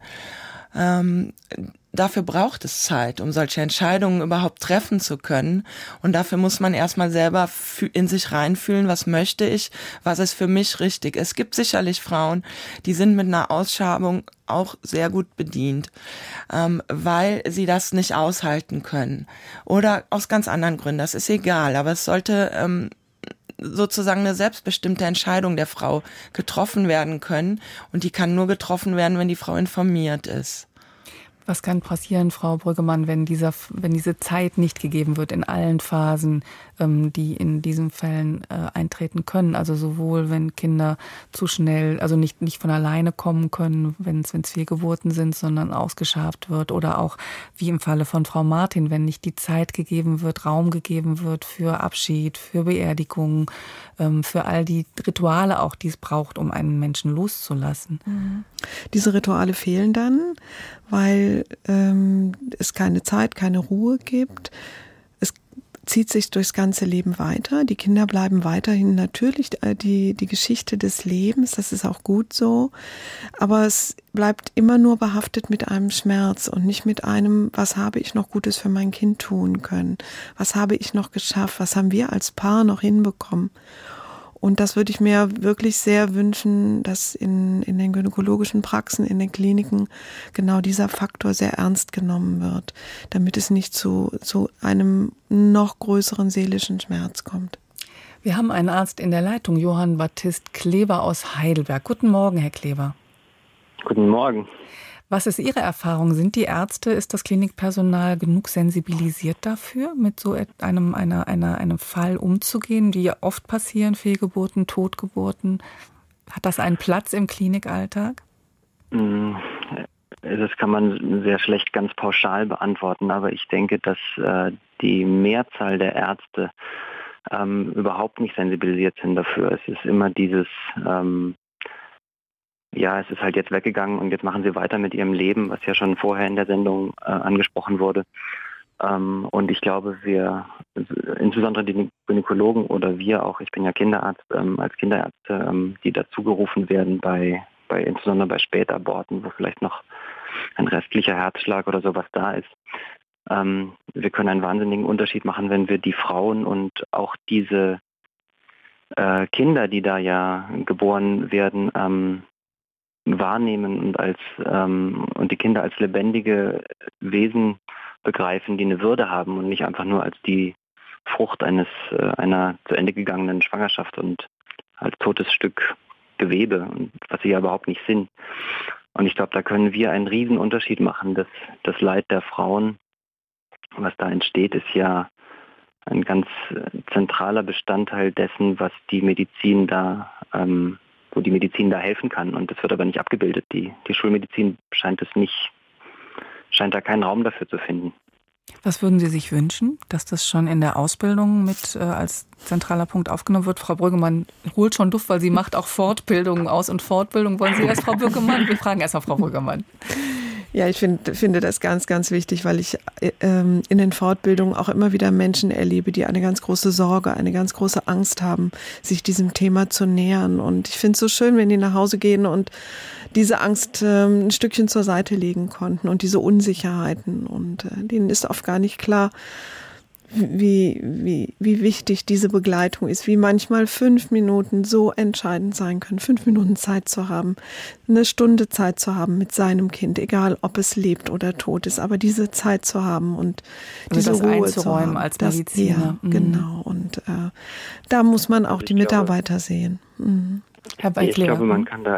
Dafür braucht es Zeit, um solche Entscheidungen überhaupt treffen zu können. Und dafür muss man erstmal selber in sich reinfühlen, was möchte ich, was ist für mich richtig. Es gibt sicherlich Frauen, die sind mit einer Ausschabung auch sehr gut bedient, weil sie das nicht aushalten können. Oder aus ganz anderen Gründen, das ist egal. Aber es sollte sozusagen eine selbstbestimmte Entscheidung der Frau getroffen werden können. Und die kann nur getroffen werden, wenn die Frau informiert ist. Was kann passieren, Frau Brüggemann, wenn diese Zeit nicht gegeben wird in allen Phasen, die in diesen Fällen eintreten können? Also sowohl, wenn Kinder zu schnell, also nicht von alleine kommen können, wenn es Fehlgeburten sind, sondern ausgeschabt wird. Oder auch, wie im Falle von Frau Martin, wenn nicht die Zeit gegeben wird, Raum gegeben wird für Abschied, für Beerdigung, für all die Rituale auch, die es braucht, um einen Menschen loszulassen. Diese Rituale fehlen dann, weil es keine Zeit, keine Ruhe gibt. Es zieht sich durchs ganze Leben weiter. Die Kinder bleiben weiterhin natürlich die Geschichte des Lebens, das ist auch gut so. Aber es bleibt immer nur behaftet mit einem Schmerz und nicht mit einem, was habe ich noch Gutes für mein Kind tun können? Was habe ich noch geschafft? Was haben wir als Paar noch hinbekommen? Und das würde ich mir wirklich sehr wünschen, dass in den gynäkologischen Praxen, in den Kliniken genau dieser Faktor sehr ernst genommen wird, damit es nicht zu einem noch größeren seelischen Schmerz kommt. Wir haben einen Arzt in der Leitung, Johann Baptist Klever aus Heidelberg. Guten Morgen, Herr Klever. Guten Morgen. Was ist Ihre Erfahrung? Sind die Ärzte, ist das Klinikpersonal genug sensibilisiert dafür, mit so einem Fall umzugehen, die ja oft passieren, Fehlgeburten, Totgeburten? Hat das einen Platz im Klinikalltag? Das kann man sehr schlecht ganz pauschal beantworten, aber ich denke, dass die Mehrzahl der Ärzte überhaupt nicht sensibilisiert sind dafür. Es ist immer dieses es ist halt jetzt weggegangen und jetzt machen sie weiter mit ihrem Leben, was ja schon vorher in der Sendung angesprochen wurde. Und ich glaube, wir, insbesondere die Gynäkologen oder wir auch, ich bin ja Kinderarzt, als Kinderärzte, die dazu gerufen werden, insbesondere bei Spätaborten, wo vielleicht noch ein restlicher Herzschlag oder sowas da ist. Wir können einen wahnsinnigen Unterschied machen, wenn wir die Frauen und auch diese Kinder, die da ja geboren werden, wahrnehmen und die Kinder als lebendige Wesen begreifen, die eine Würde haben und nicht einfach nur als die Frucht einer zu Ende gegangenen Schwangerschaft und als totes Stück Gewebe, was sie ja überhaupt nicht sind. Und ich glaube, da können wir einen riesen Unterschied machen. Das Leid der Frauen, was da entsteht, ist ja ein ganz zentraler Bestandteil dessen, was die Medizin da wo die Medizin da helfen kann. Und das wird aber nicht abgebildet. Die Schulmedizin scheint da keinen Raum dafür zu finden. Was würden Sie sich wünschen, dass das schon in der Ausbildung mit als zentraler Punkt aufgenommen wird? Frau Brüggemann holt schon Duft, weil sie macht auch Fortbildungen aus und Fortbildung. Wollen Sie erst, Frau Brüggemann? Wir fragen erst mal Frau Brüggemann. Ja, ich finde das ganz, ganz wichtig, weil ich in den Fortbildungen auch immer wieder Menschen erlebe, die eine ganz große Sorge, eine ganz große Angst haben, sich diesem Thema zu nähern. Und ich finde es so schön, wenn die nach Hause gehen und diese Angst ein Stückchen zur Seite legen konnten und diese Unsicherheiten. Und denen ist oft gar nicht klar, wie wichtig diese Begleitung ist, wie manchmal 5 Minuten so entscheidend sein können, 5 Minuten Zeit zu haben, eine Stunde Zeit zu haben mit seinem Kind, egal ob es lebt oder tot ist, aber diese Zeit zu haben und diese das Ruhe einzuräumen zu haben, als Mediziner. Ja, genau. Und da muss man auch die Mitarbeiter sehen. Mhm. Herr Beitler. Ich glaube, man kann da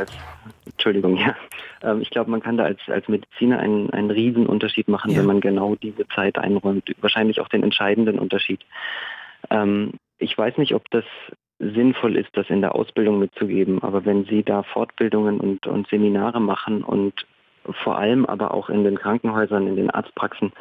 als Mediziner einen Riesenunterschied machen, wenn man genau diese Zeit einräumt. Wahrscheinlich auch den entscheidenden Unterschied. Ich weiß nicht, ob das sinnvoll ist, das in der Ausbildung mitzugeben, aber wenn Sie da Fortbildungen und Seminare machen und vor allem aber auch in den Krankenhäusern, in den Arztpraxen,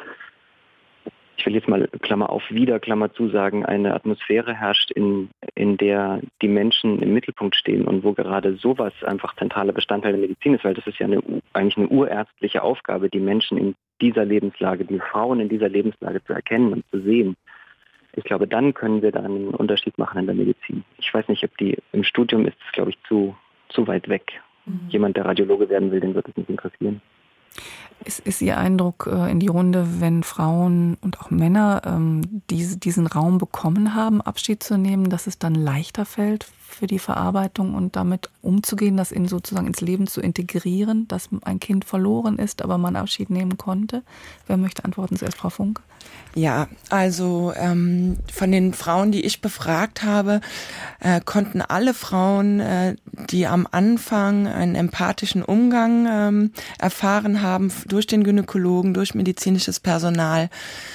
ich will jetzt mal Klammer auf, wieder Klammer zu sagen, eine Atmosphäre herrscht, in der die Menschen im Mittelpunkt stehen und wo gerade sowas einfach zentraler Bestandteil der Medizin ist, weil das ist ja eigentlich eine urärztliche Aufgabe, die Menschen in dieser Lebenslage, die Frauen in dieser Lebenslage zu erkennen und zu sehen. Ich glaube, dann können wir da einen Unterschied machen in der Medizin. Ich weiß nicht, ob die im Studium ist, glaube ich, zu weit weg. Jemand, der Radiologe werden will, den wird es nicht interessieren. Ist Ihr Eindruck in die Runde, wenn Frauen und auch Männer diesen Raum bekommen haben, Abschied zu nehmen, dass es dann leichter fällt für die Verarbeitung und damit umzugehen, das sozusagen ins Leben zu integrieren, dass ein Kind verloren ist, aber man Abschied nehmen konnte? Wer möchte antworten? Zuerst Frau Funke. Ja, also von den Frauen, die ich befragt habe, konnten alle Frauen, die am Anfang einen empathischen Umgang erfahren haben durch den Gynäkologen, durch medizinisches Personal,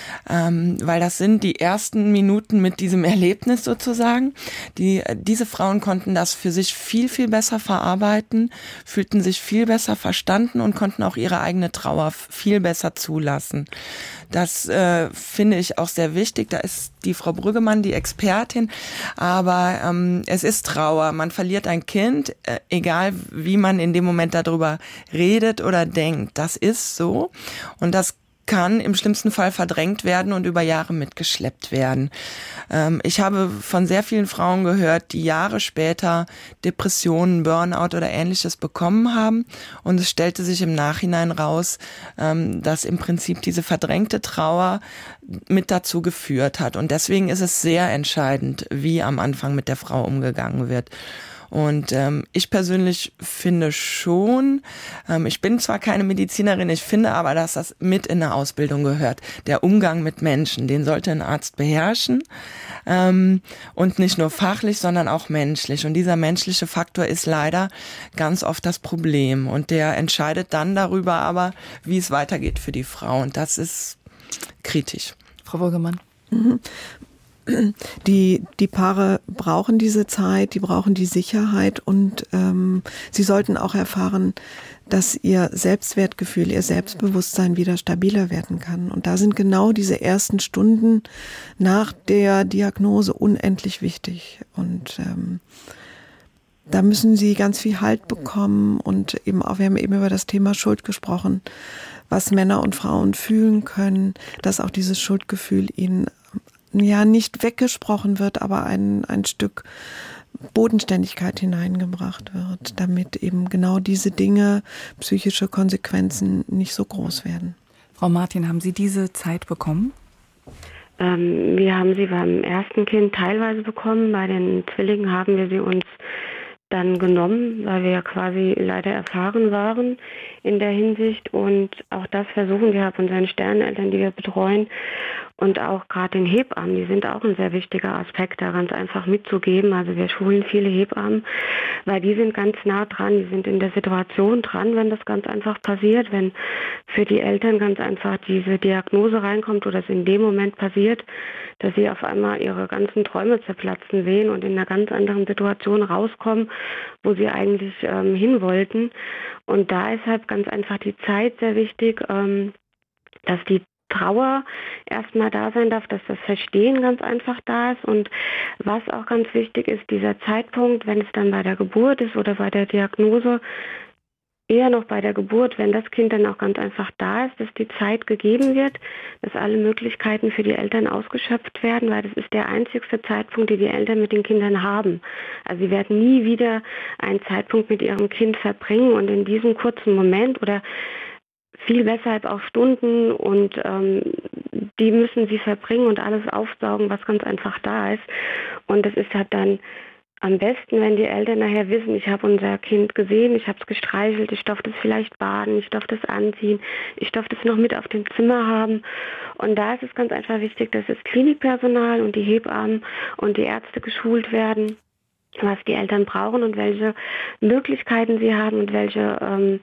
weil das sind die ersten Minuten mit diesem Erlebnis sozusagen. Diese Frauen konnten das für sich viel, viel besser verarbeiten, fühlten sich viel besser verstanden und konnten auch ihre eigene Trauer viel besser zulassen. Das finde ich auch sehr wichtig. Da ist die Frau Brüggemann die Expertin. Aber es ist Trauer. Man verliert ein Kind, egal wie man in dem Moment darüber redet oder denkt. Das ist so. Und das kann im schlimmsten Fall verdrängt werden und über Jahre mitgeschleppt werden. Ich habe von sehr vielen Frauen gehört, die Jahre später Depressionen, Burnout oder Ähnliches bekommen haben. Und es stellte sich im Nachhinein raus, dass im Prinzip diese verdrängte Trauer mit dazu geführt hat. Und deswegen ist es sehr entscheidend, wie am Anfang mit der Frau umgegangen wird. Und ich persönlich finde schon, ich bin zwar keine Medizinerin, ich finde aber, dass das mit in der Ausbildung gehört. Der Umgang mit Menschen, den sollte ein Arzt beherrschen und nicht nur fachlich, sondern auch menschlich. Und dieser menschliche Faktor ist leider ganz oft das Problem. Und der entscheidet dann darüber aber, wie es weitergeht für die Frau. Und das ist kritisch. Frau Brüggemann. Die Paare brauchen diese Zeit, die brauchen die Sicherheit und sie sollten auch erfahren, dass ihr Selbstwertgefühl, ihr Selbstbewusstsein wieder stabiler werden kann. Und da sind genau diese ersten Stunden nach der Diagnose unendlich wichtig. Und da müssen sie ganz viel Halt bekommen und eben auch, wir haben eben über das Thema Schuld gesprochen, was Männer und Frauen fühlen können, dass auch dieses Schuldgefühl ihnen ja nicht weggesprochen wird, aber ein Stück Bodenständigkeit hineingebracht wird, damit eben genau diese Dinge, psychische Konsequenzen nicht so groß werden. Frau Martin, haben Sie diese Zeit bekommen? Wir haben sie beim ersten Kind teilweise bekommen. Bei den Zwillingen haben wir sie uns dann genommen, weil wir ja quasi leider erfahren waren in der Hinsicht. Und auch das versuchen wir von unseren Sterneneltern, die wir betreuen, und auch gerade den Hebammen, die sind auch ein sehr wichtiger Aspekt daran, einfach mitzugeben. Also wir schulen viele Hebammen, weil die sind ganz nah dran, die sind in der Situation dran, wenn das ganz einfach passiert, wenn für die Eltern ganz einfach diese Diagnose reinkommt oder es in dem Moment passiert, dass sie auf einmal ihre ganzen Träume zerplatzen sehen und in einer ganz anderen Situation rauskommen, wo sie eigentlich hin wollten. Und da ist halt ganz einfach die Zeit sehr wichtig, dass die Trauer erstmal da sein darf, dass das Verstehen ganz einfach da ist. Und was auch ganz wichtig ist, dieser Zeitpunkt, wenn es dann bei der Geburt ist oder bei der Diagnose, eher noch bei der Geburt, wenn das Kind dann auch ganz einfach da ist, dass die Zeit gegeben wird, dass alle Möglichkeiten für die Eltern ausgeschöpft werden, weil das ist der einzigste Zeitpunkt, den die Eltern mit den Kindern haben. Also sie werden nie wieder einen Zeitpunkt mit ihrem Kind verbringen und in diesem kurzen Moment oder viel besser auch Stunden und die müssen sie verbringen und alles aufsaugen, was ganz einfach da ist. Und das ist halt dann am besten, wenn die Eltern nachher wissen, ich habe unser Kind gesehen, ich habe es gestreichelt, ich darf das vielleicht baden, ich darf das anziehen, ich darf das noch mit auf dem Zimmer haben. Und da ist es ganz einfach wichtig, dass das Klinikpersonal und die Hebammen und die Ärzte geschult werden, was die Eltern brauchen und welche Möglichkeiten sie haben und welche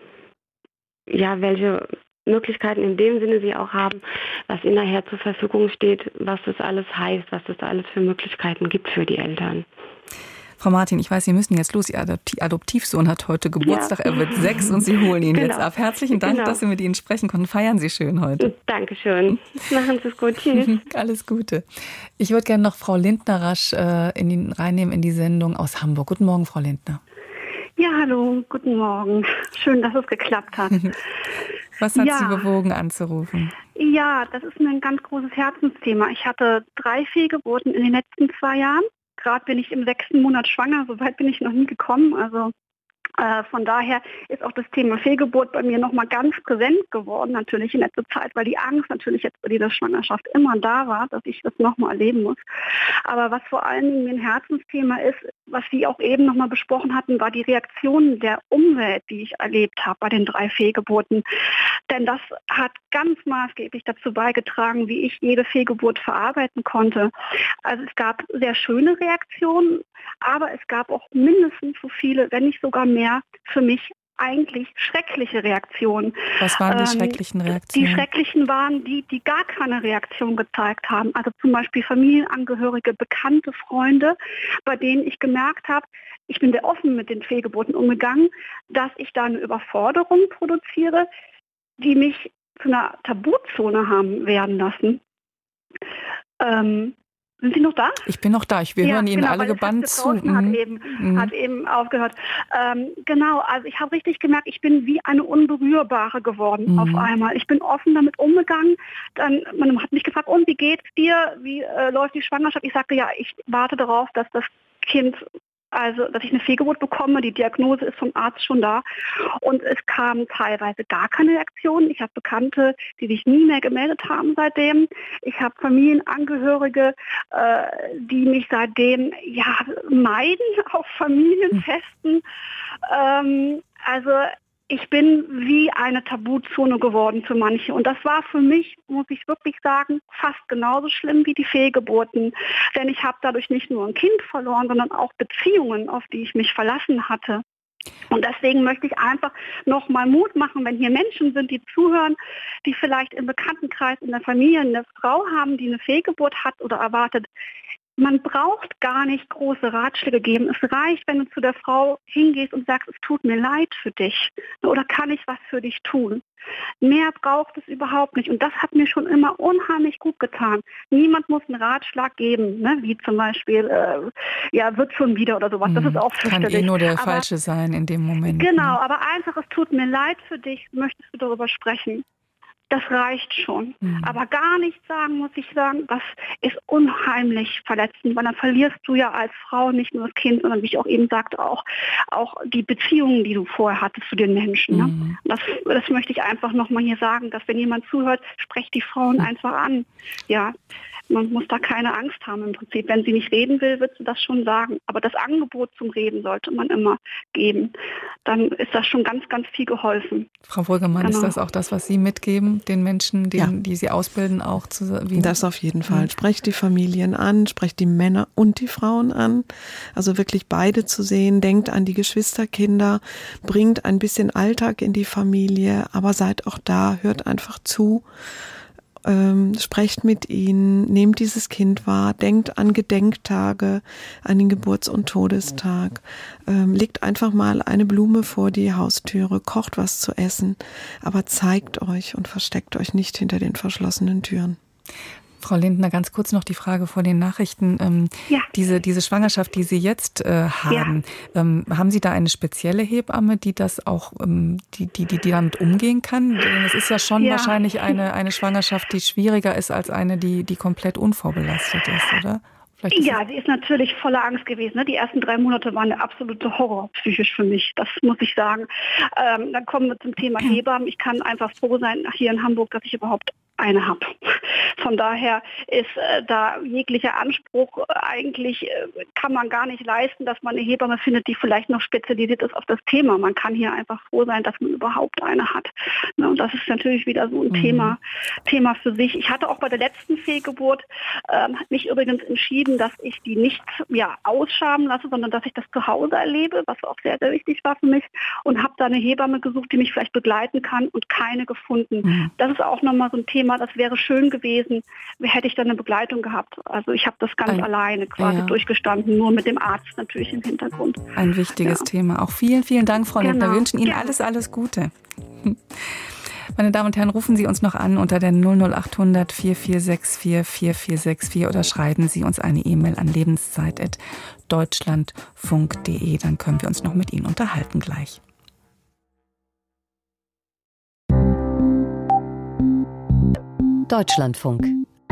Möglichkeiten in dem Sinne sie auch haben, was ihnen nachher zur Verfügung steht, was das alles heißt, was das alles für Möglichkeiten gibt für die Eltern. Frau Martin, ich weiß, Sie müssen jetzt los. Ihr Adoptivsohn hat heute Geburtstag. Ja. Er wird 6 und Sie holen ihn jetzt ab. Herzlichen Dank, dass Sie mit Ihnen sprechen konnten. Feiern Sie schön heute. Dankeschön. Machen Sie es gut. Tschüss. Alles Gute. Ich würde gerne noch Frau Lindner rasch reinnehmen in die Sendung aus Hamburg. Guten Morgen, Frau Lindner. Ja, hallo. Guten Morgen. Schön, dass es geklappt hat. Was hat Sie bewogen, anzurufen? Ja, das ist mir ein ganz großes Herzensthema. Ich hatte 3 Fehlgeburten in den letzten 2 Jahren. Gerade bin ich im 6. Monat schwanger, so weit bin ich noch nie gekommen. Also von daher ist auch das Thema Fehlgeburt bei mir nochmal ganz präsent geworden, natürlich in letzter Zeit, weil die Angst natürlich jetzt bei dieser Schwangerschaft immer da war, dass ich das nochmal erleben muss. Aber was vor allen Dingen ein Herzensthema ist, was Sie auch eben nochmal besprochen hatten, war die Reaktion der Umwelt, die ich erlebt habe bei den 3 Fehlgeburten. Denn das hat ganz maßgeblich dazu beigetragen, wie ich jede Fehlgeburt verarbeiten konnte. Also es gab sehr schöne Reaktionen, aber es gab auch mindestens so viele, wenn nicht sogar mehr, für mich eigentlich schreckliche Reaktionen. Was waren die schrecklichen Reaktionen? Die schrecklichen waren die gar keine Reaktion gezeigt haben. Also zum Beispiel Familienangehörige, bekannte Freunde, bei denen ich gemerkt habe, ich bin sehr offen mit den Fehlgeburten umgegangen, dass ich da eine Überforderung produziere, die mich zu einer Tabuzone haben werden lassen. Sind Sie noch da? Ich bin noch da. Wir hören Ihnen alle gebannt zu. Hat eben aufgehört. Genau, also ich habe richtig gemerkt, ich bin wie eine Unberührbare geworden auf einmal. Ich bin offen damit umgegangen. Man hat mich gefragt, und wie geht's dir? Wie läuft die Schwangerschaft? Ich sagte, ja, ich warte darauf, dass das Kind, also dass ich eine Fehlgeburt bekomme. Die Diagnose ist vom Arzt schon da. Und es kam teilweise gar keine Reaktion. Ich habe Bekannte, die sich nie mehr gemeldet haben seitdem. Ich habe Familienangehörige, die mich seitdem meiden auf Familienfesten. Also ich bin wie eine Tabuzone geworden für manche. Und das war für mich, muss ich wirklich sagen, fast genauso schlimm wie die Fehlgeburten. Denn ich habe dadurch nicht nur ein Kind verloren, sondern auch Beziehungen, auf die ich mich verlassen hatte. Und deswegen möchte ich einfach nochmal Mut machen, wenn hier Menschen sind, die zuhören, die vielleicht im Bekanntenkreis, in der Familie eine Frau haben, die eine Fehlgeburt hat oder erwartet. Man braucht gar nicht große Ratschläge geben. Es reicht, wenn du zu der Frau hingehst und sagst, es tut mir leid für dich oder kann ich was für dich tun. Mehr braucht es überhaupt nicht. Und das hat mir schon immer unheimlich gut getan. Niemand muss einen Ratschlag geben, ne? Wie zum Beispiel, wird schon wieder oder sowas. Das ist auch fürchterlich. Kann nur der Falsche sein in dem Moment. Genau, aber einfach, es tut mir leid für dich, möchtest du darüber sprechen. Das reicht schon. Aber gar nichts sagen, muss ich sagen, das ist unheimlich verletzend, weil dann verlierst du ja als Frau nicht nur das Kind, sondern wie ich auch eben sagte, auch die Beziehungen, die du vorher hattest zu den Menschen. Ne? Das möchte ich einfach nochmal hier sagen, dass wenn jemand zuhört, sprecht die Frauen einfach an. Ja, man muss da keine Angst haben im Prinzip. Wenn sie nicht reden will, wird sie das schon sagen. Aber das Angebot zum Reden sollte man immer geben. Dann ist das schon ganz, ganz viel geholfen. Frau Brüggemann, ist das auch das, was Sie mitgeben, den Menschen, die Sie ausbilden, auch zu wie? Das auf jeden Fall. Sprecht die Familien an, sprecht die Männer und die Frauen an. Also wirklich beide zu sehen. Denkt an die Geschwisterkinder, bringt ein bisschen Alltag in die Familie, aber seid auch da, hört einfach zu. Sprecht mit ihnen, nehmt dieses Kind wahr, denkt an Gedenktage, an den Geburts- und Todestag, legt einfach mal eine Blume vor die Haustüre, kocht was zu essen, aber zeigt euch und versteckt euch nicht hinter den verschlossenen Türen. Frau Lindner, ganz kurz noch die Frage vor den Nachrichten. Diese Schwangerschaft, die Sie jetzt haben, haben Sie da eine spezielle Hebamme, die das auch, die damit umgehen kann? Denn es ist ja schon wahrscheinlich eine Schwangerschaft, die schwieriger ist als eine, die komplett unvorbelastet ist, oder? Ja, sie ist natürlich voller Angst gewesen. Die ersten 3 Monate waren der absolute Horror psychisch für mich, das muss ich sagen. Dann kommen wir zum Thema Hebammen. Ich kann einfach froh sein hier in Hamburg, dass ich überhaupt eine habe. Von daher ist da jeglicher Anspruch eigentlich, kann man gar nicht leisten, dass man eine Hebamme findet, die vielleicht noch spezialisiert ist auf das Thema. Man kann hier einfach froh sein, dass man überhaupt eine hat. Und das ist natürlich wieder so ein Thema für sich. Ich hatte auch bei der letzten Fehlgeburt mich übrigens entschieden, dass ich die nicht ausschaben lasse, sondern dass ich das zu Hause erlebe, was auch sehr, sehr wichtig war für mich, und habe da eine Hebamme gesucht, die mich vielleicht begleiten kann, und keine gefunden. Das ist auch nochmal so ein Thema, das wäre schön gewesen, hätte ich dann eine Begleitung gehabt. Also ich habe das ganz alleine quasi durchgestanden, nur mit dem Arzt natürlich im Hintergrund. Ein wichtiges Thema. Auch vielen, vielen Dank, Frau Lindner. Wir wünschen Ihnen alles Gute. Meine Damen und Herren, rufen Sie uns noch an unter der 00800 4464 4464 oder schreiben Sie uns eine E-Mail an lebenszeit@deutschlandfunk.de. Dann können wir uns noch mit Ihnen unterhalten gleich. Deutschlandfunk.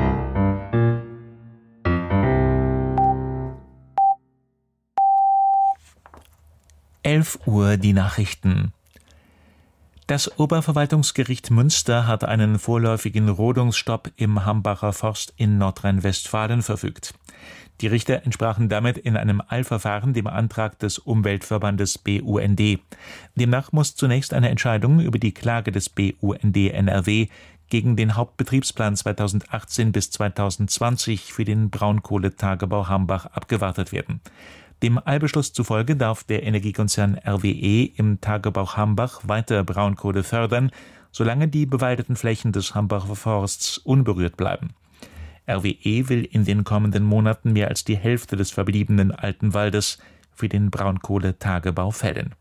Uhr die Nachrichten. Das Oberverwaltungsgericht Münster hat einen vorläufigen Rodungsstopp im Hambacher Forst in Nordrhein-Westfalen verfügt. Die Richter entsprachen damit in einem Eilverfahren dem Antrag des Umweltverbandes BUND. Demnach muss zunächst eine Entscheidung über die Klage des BUND NRW gegen den Hauptbetriebsplan 2018 bis 2020 für den Braunkohletagebau Hambach abgewartet werden. Dem Eilbeschluss zufolge darf der Energiekonzern RWE im Tagebau Hambach weiter Braunkohle fördern, solange die bewaldeten Flächen des Hambacher Forsts unberührt bleiben. RWE will in den kommenden Monaten mehr als die Hälfte des verbliebenen alten Waldes für den Braunkohletagebau fällen.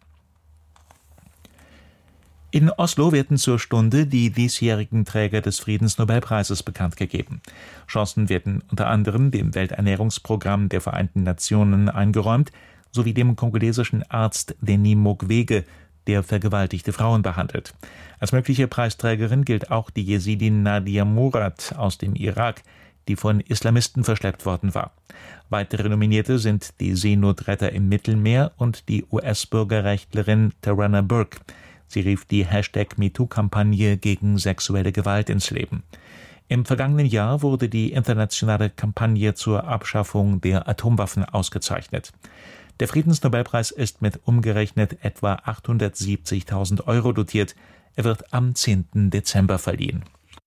In Oslo werden zur Stunde die diesjährigen Träger des Friedensnobelpreises bekannt gegeben. Chancen werden unter anderem dem Welternährungsprogramm der Vereinten Nationen eingeräumt, sowie dem kongolesischen Arzt Denis Mukwege, der vergewaltigte Frauen behandelt. Als mögliche Preisträgerin gilt auch die Jesidin Nadia Murad aus dem Irak, die von Islamisten verschleppt worden war. Weitere Nominierte sind die Seenotretter im Mittelmeer und die US-Bürgerrechtlerin Tarana Burke. Sie rief die #MeToo-Kampagne gegen sexuelle Gewalt ins Leben. Im vergangenen Jahr wurde die internationale Kampagne zur Abschaffung der Atomwaffen ausgezeichnet. Der Friedensnobelpreis ist mit umgerechnet etwa 870.000 € dotiert. Er wird am 10. Dezember verliehen.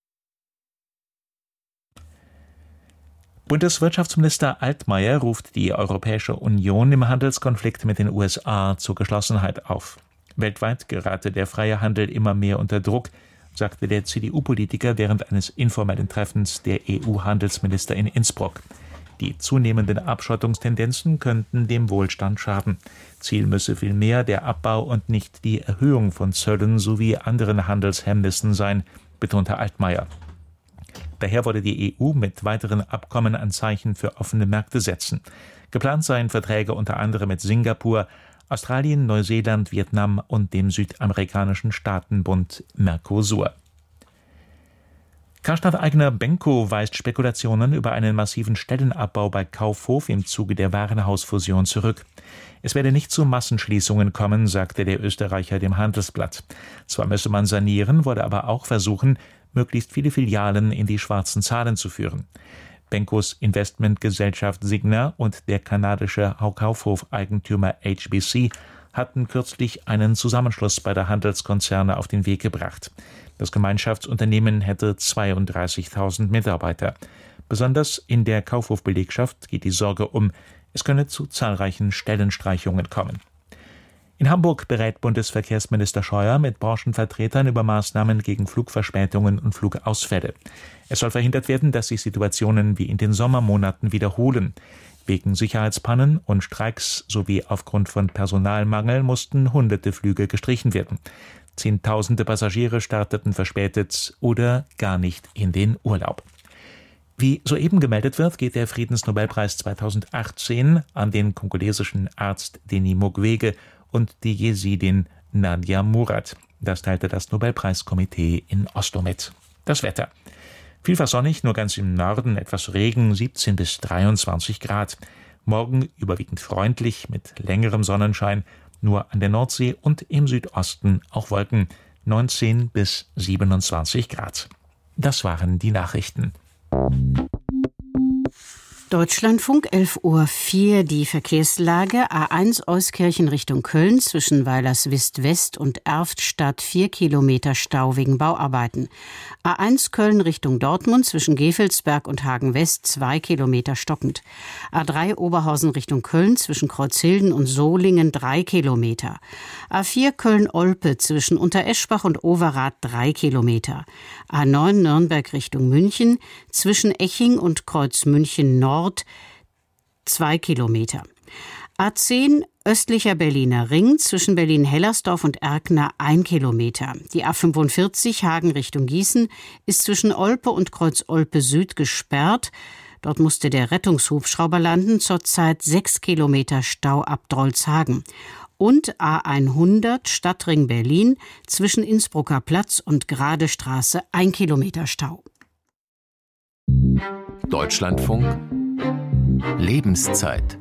Bundeswirtschaftsminister Altmaier ruft die Europäische Union im Handelskonflikt mit den USA zur Geschlossenheit auf. Weltweit gerate der freie Handel immer mehr unter Druck, sagte der CDU-Politiker während eines informellen Treffens der EU-Handelsminister in Innsbruck. Die zunehmenden Abschottungstendenzen könnten dem Wohlstand schaden. Ziel müsse vielmehr der Abbau und nicht die Erhöhung von Zöllen sowie anderen Handelshemmnissen sein, betonte Altmaier. Daher wolle die EU mit weiteren Abkommen ein Zeichen für offene Märkte setzen. Geplant seien Verträge unter anderem mit Singapur, Australien, Neuseeland, Vietnam und dem südamerikanischen Staatenbund Mercosur. Karstadt-Eigner Benko weist Spekulationen über einen massiven Stellenabbau bei Kaufhof im Zuge der Warenhausfusion zurück. Es werde nicht zu Massenschließungen kommen, sagte der Österreicher dem Handelsblatt. Zwar müsse man sanieren, wolle aber auch versuchen, möglichst viele Filialen in die schwarzen Zahlen zu führen. Benkos Investmentgesellschaft Signa und der kanadische Kaufhof-Eigentümer HBC hatten kürzlich einen Zusammenschluss beider Handelskonzerne auf den Weg gebracht. Das Gemeinschaftsunternehmen hätte 32.000 Mitarbeiter. Besonders in der Kaufhofbelegschaft geht die Sorge um, es könne zu zahlreichen Stellenstreichungen kommen. In Hamburg berät Bundesverkehrsminister Scheuer mit Branchenvertretern über Maßnahmen gegen Flugverspätungen und Flugausfälle. Es soll verhindert werden, dass sich Situationen wie in den Sommermonaten wiederholen. Wegen Sicherheitspannen und Streiks sowie aufgrund von Personalmangel mussten hunderte Flüge gestrichen werden. Zehntausende Passagiere starteten verspätet oder gar nicht in den Urlaub. Wie soeben gemeldet wird, geht der Friedensnobelpreis 2018 an den kongolesischen Arzt Denis Mukwege und die Jesidin Nadia Murad. Das teilte das Nobelpreiskomitee in Oslo mit. Das Wetter. Vielfach sonnig, nur ganz im Norden etwas Regen, 17 bis 23 Grad. Morgen überwiegend freundlich mit längerem Sonnenschein, nur an der Nordsee und im Südosten auch Wolken, 19 bis 27 Grad. Das waren die Nachrichten. Deutschlandfunk 11:04 Uhr, die Verkehrslage. A1 Euskirchen Richtung Köln zwischen Weilerswist West und Erftstadt 4 Kilometer Stau wegen Bauarbeiten. A1 Köln Richtung Dortmund zwischen Gevelsberg und Hagen West 2 Kilometer stockend. A3 Oberhausen Richtung Köln zwischen Kreuzhilden und Solingen 3 Kilometer. A4 Köln-Olpe zwischen Untereschbach und Overath 3 Kilometer. A9 Nürnberg Richtung München zwischen Eching und Kreuzmünchen Nord 2 Kilometer. A10 östlicher Berliner Ring zwischen Berlin-Hellersdorf und Erkner 1 Kilometer. Die A45 Hagen Richtung Gießen ist zwischen Olpe und Kreuz-Olpe Süd gesperrt. Dort musste der Rettungshubschrauber landen, zurzeit 6 Kilometer Stau ab Drolshagen. Und A100 Stadtring Berlin zwischen Innsbrucker Platz und Gradestraße 1 Kilometer Stau. Deutschlandfunk Lebenszeit.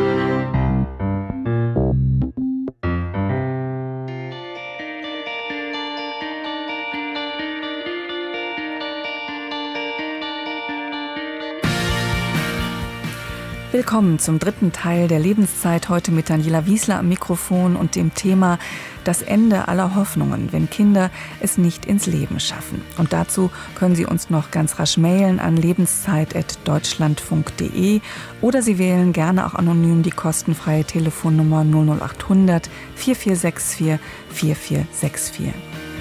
Willkommen zum dritten Teil der Lebenszeit, heute mit Daniela Wiesler am Mikrofon und dem Thema das Ende aller Hoffnungen, wenn Kinder es nicht ins Leben schaffen. Und dazu können Sie uns noch ganz rasch mailen an lebenszeit@deutschlandfunk.de oder Sie wählen gerne auch anonym die kostenfreie Telefonnummer 00800 4464 4464.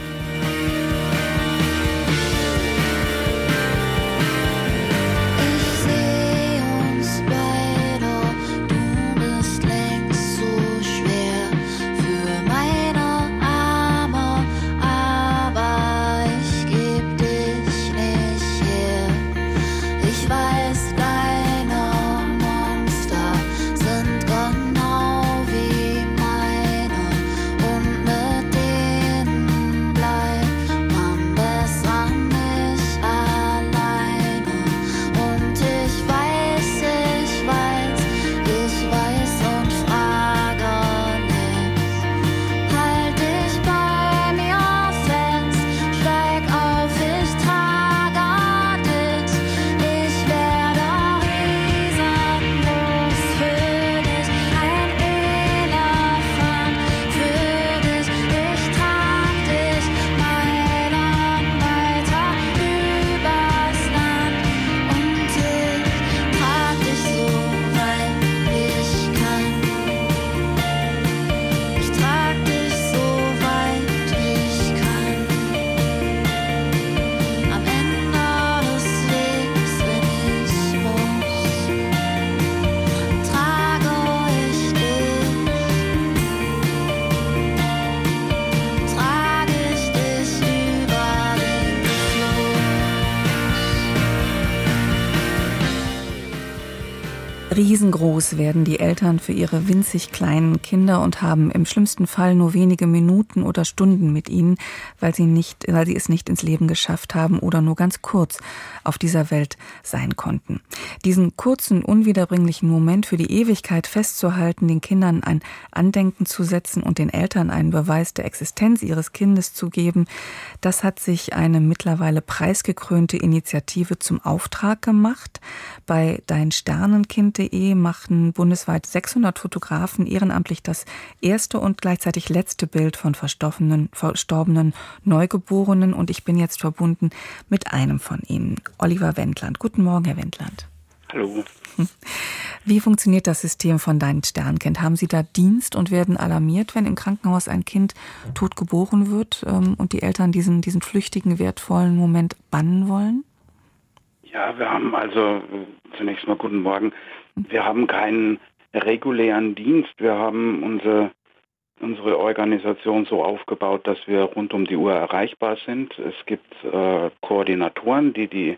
Riesengroß werden die Eltern für ihre winzig kleinen Kinder und haben im schlimmsten Fall nur wenige Minuten oder Stunden mit ihnen, weil sie es nicht ins Leben geschafft haben oder nur ganz kurz auf dieser Welt sein konnten. Diesen kurzen, unwiederbringlichen Moment für die Ewigkeit festzuhalten, den Kindern ein Andenken zu setzen und den Eltern einen Beweis der Existenz ihres Kindes zu geben, das hat sich eine mittlerweile preisgekrönte Initiative zum Auftrag gemacht. Bei deinsternenkind.de machen bundesweit 600 Fotografen ehrenamtlich das erste und gleichzeitig letzte Bild von verstorbenen Neugeborenen. Und ich bin jetzt verbunden mit einem von ihnen, Oliver Wendland. Guten Morgen, Herr Wendland. Hallo. Wie funktioniert das System von Dein Sternkind? Haben Sie da Dienst und werden alarmiert, wenn im Krankenhaus ein Kind tot geboren wird und die Eltern diesen flüchtigen, wertvollen Moment bannen wollen? Ja, wir haben also zunächst mal guten Morgen. Wir haben keinen regulären Dienst. Wir haben unsere Organisation so aufgebaut, dass wir rund um die Uhr erreichbar sind. Es gibt Koordinatoren, die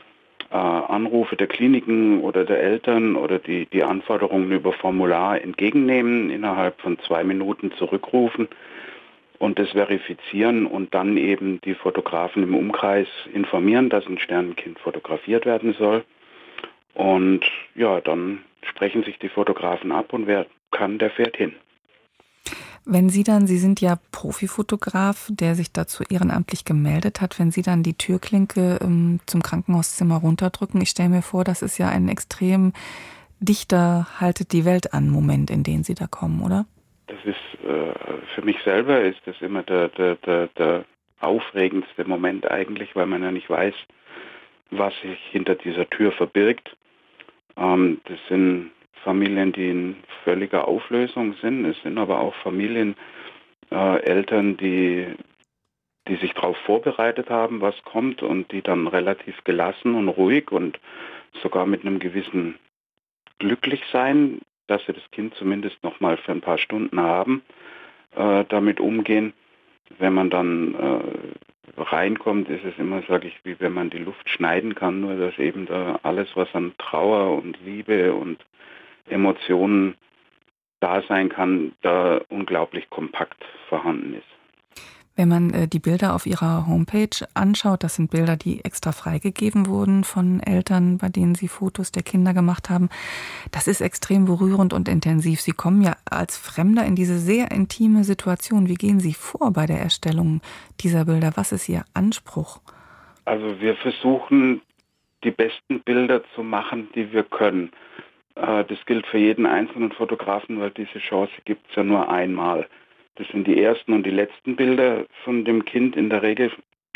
Anrufe der Kliniken oder der Eltern oder die Anforderungen über Formular entgegennehmen, innerhalb von 2 Minuten zurückrufen und das verifizieren und dann eben die Fotografen im Umkreis informieren, dass ein Sternenkind fotografiert werden soll. Und ja, dann sprechen sich die Fotografen ab und wer kann, der fährt hin. Wenn Sie sind ja Profifotograf, der sich dazu ehrenamtlich gemeldet hat, wenn Sie dann die Türklinke zum Krankenhauszimmer runterdrücken, ich stelle mir vor, das ist ja ein extrem dichter haltet die Welt an Moment, in den Sie da kommen, oder? Das ist, für mich selber ist das immer der aufregendste Moment eigentlich, weil man ja nicht weiß, was sich hinter dieser Tür verbirgt. Das sind Familien, die in völliger Auflösung sind. Es sind aber auch Familien, Eltern, die sich darauf vorbereitet haben, was kommt und die dann relativ gelassen und ruhig und sogar mit einem gewissen Glücklichsein, dass sie das Kind zumindest noch mal für ein paar Stunden haben, damit umgehen. Wenn man dann reinkommt, ist es immer, sage ich, wie wenn man die Luft schneiden kann, nur dass eben da alles, was an Trauer und Liebe und Emotionen da sein kann, da unglaublich kompakt vorhanden ist. Wenn man die Bilder auf Ihrer Homepage anschaut, das sind Bilder, die extra freigegeben wurden von Eltern, bei denen Sie Fotos der Kinder gemacht haben. Das ist extrem berührend und intensiv. Sie kommen ja als Fremder in diese sehr intime Situation. Wie gehen Sie vor bei der Erstellung dieser Bilder? Was ist Ihr Anspruch? Also wir versuchen, die besten Bilder zu machen, die wir können. Das gilt für jeden einzelnen Fotografen, weil diese Chance gibt es ja nur einmal. Das sind die ersten und die letzten Bilder von dem Kind in der Regel.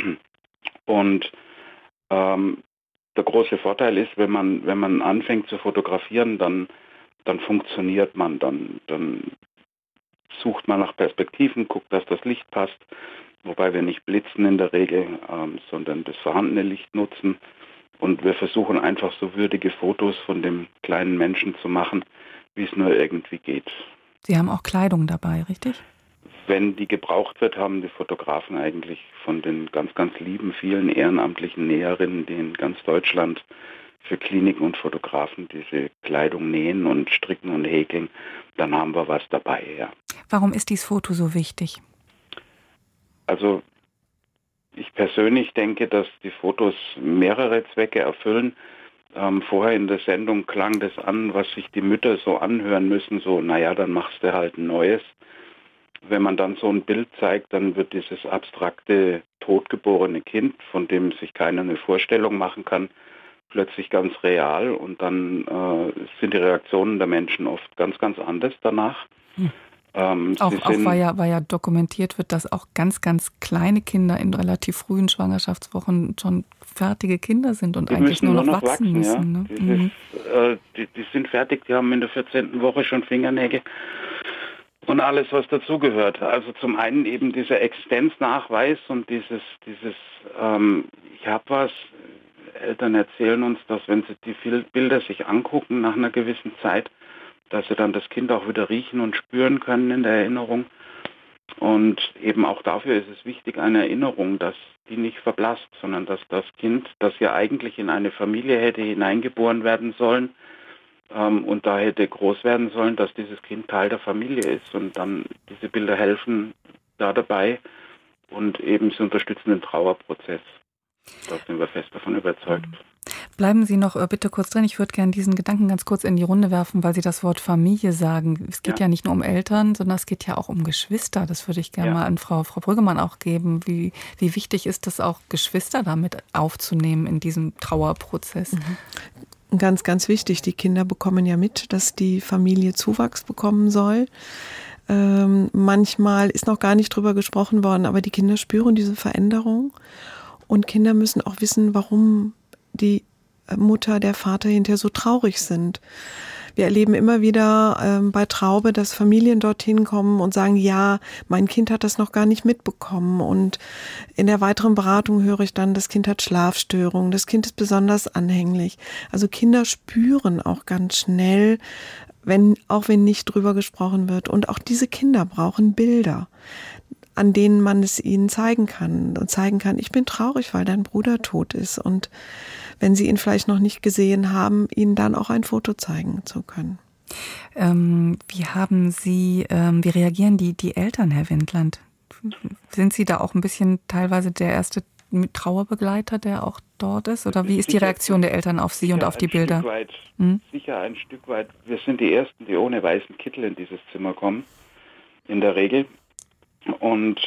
Und der große Vorteil ist, wenn man anfängt zu fotografieren, dann funktioniert man, dann sucht man nach Perspektiven, guckt, dass das Licht passt, wobei wir nicht blitzen in der Regel, sondern das vorhandene Licht nutzen. Und wir versuchen einfach so würdige Fotos von dem kleinen Menschen zu machen, wie es nur irgendwie geht. Sie haben auch Kleidung dabei, richtig? Wenn die gebraucht wird, haben die Fotografen eigentlich von den ganz, ganz lieben, vielen ehrenamtlichen Näherinnen, die in ganz Deutschland für Kliniken und Fotografen diese Kleidung nähen und stricken und häkeln, dann haben wir was dabei, ja. Warum ist dieses Foto so wichtig? Also ich persönlich denke, dass die Fotos mehrere Zwecke erfüllen. Vorher in der Sendung klang das an, was sich die Mütter so anhören müssen, so, naja, dann machst du halt ein neues. Wenn man dann so ein Bild zeigt, dann wird dieses abstrakte, totgeborene Kind, von dem sich keiner eine Vorstellung machen kann, plötzlich ganz real und dann sind die Reaktionen der Menschen oft ganz, ganz anders danach. Auch weil ja dokumentiert wird, dass auch ganz, ganz kleine Kinder in relativ frühen Schwangerschaftswochen schon fertige Kinder sind und eigentlich nur noch wachsen müssen. Ja. Ne? Die sind fertig, die haben in der 14. Woche schon Fingernägel und alles, was dazugehört. Also zum einen eben dieser Existenznachweis und dieses ich habe was. Eltern erzählen uns, dass wenn sie die Bilder sich angucken nach einer gewissen Zeit, dass sie dann das Kind auch wieder riechen und spüren können in der Erinnerung. Und eben auch dafür ist es wichtig, eine Erinnerung, dass die nicht verblasst, sondern dass das Kind, das ja eigentlich in eine Familie hätte hineingeboren werden sollen und da hätte groß werden sollen, dass dieses Kind Teil der Familie ist. Und dann diese Bilder helfen da dabei und eben sie unterstützen den Trauerprozess. Da sind wir fest davon überzeugt. Bleiben Sie noch bitte kurz drin. Ich würde gerne diesen Gedanken ganz kurz in die Runde werfen, weil Sie das Wort Familie sagen. Es geht ja nicht nur um Eltern, sondern es geht ja auch um Geschwister. Das würde ich gerne mal an Frau Brüggemann auch geben. Wie wichtig ist es auch, Geschwister damit aufzunehmen in diesem Trauerprozess? Ganz, ganz wichtig. Die Kinder bekommen ja mit, dass die Familie Zuwachs bekommen soll. Manchmal ist noch gar nicht drüber gesprochen worden, aber die Kinder spüren diese Veränderung. Und Kinder müssen auch wissen, warum die Mutter, der Vater hinterher so traurig sind. Wir erleben immer wieder bei Traube, dass Familien dorthin kommen und sagen, ja, mein Kind hat das noch gar nicht mitbekommen. Und in der weiteren Beratung höre ich dann, das Kind hat Schlafstörungen, das Kind ist besonders anhänglich. Also Kinder spüren auch ganz schnell, auch wenn nicht drüber gesprochen wird. Und auch diese Kinder brauchen Bilder, an denen man es ihnen zeigen kann. Und zeigen kann, ich bin traurig, weil dein Bruder tot ist. Und wenn sie ihn vielleicht noch nicht gesehen haben, ihnen dann auch ein Foto zeigen zu können. Wie reagieren die Eltern, Herr Wendland? Sind Sie da auch ein bisschen teilweise der erste Trauerbegleiter, der auch dort ist? Oder wie ist die Reaktion der Eltern auf Sie und auf die Bilder? Sicher ein Stück weit. Wir sind die Ersten, die ohne weißen Kittel in dieses Zimmer kommen, in der Regel. Und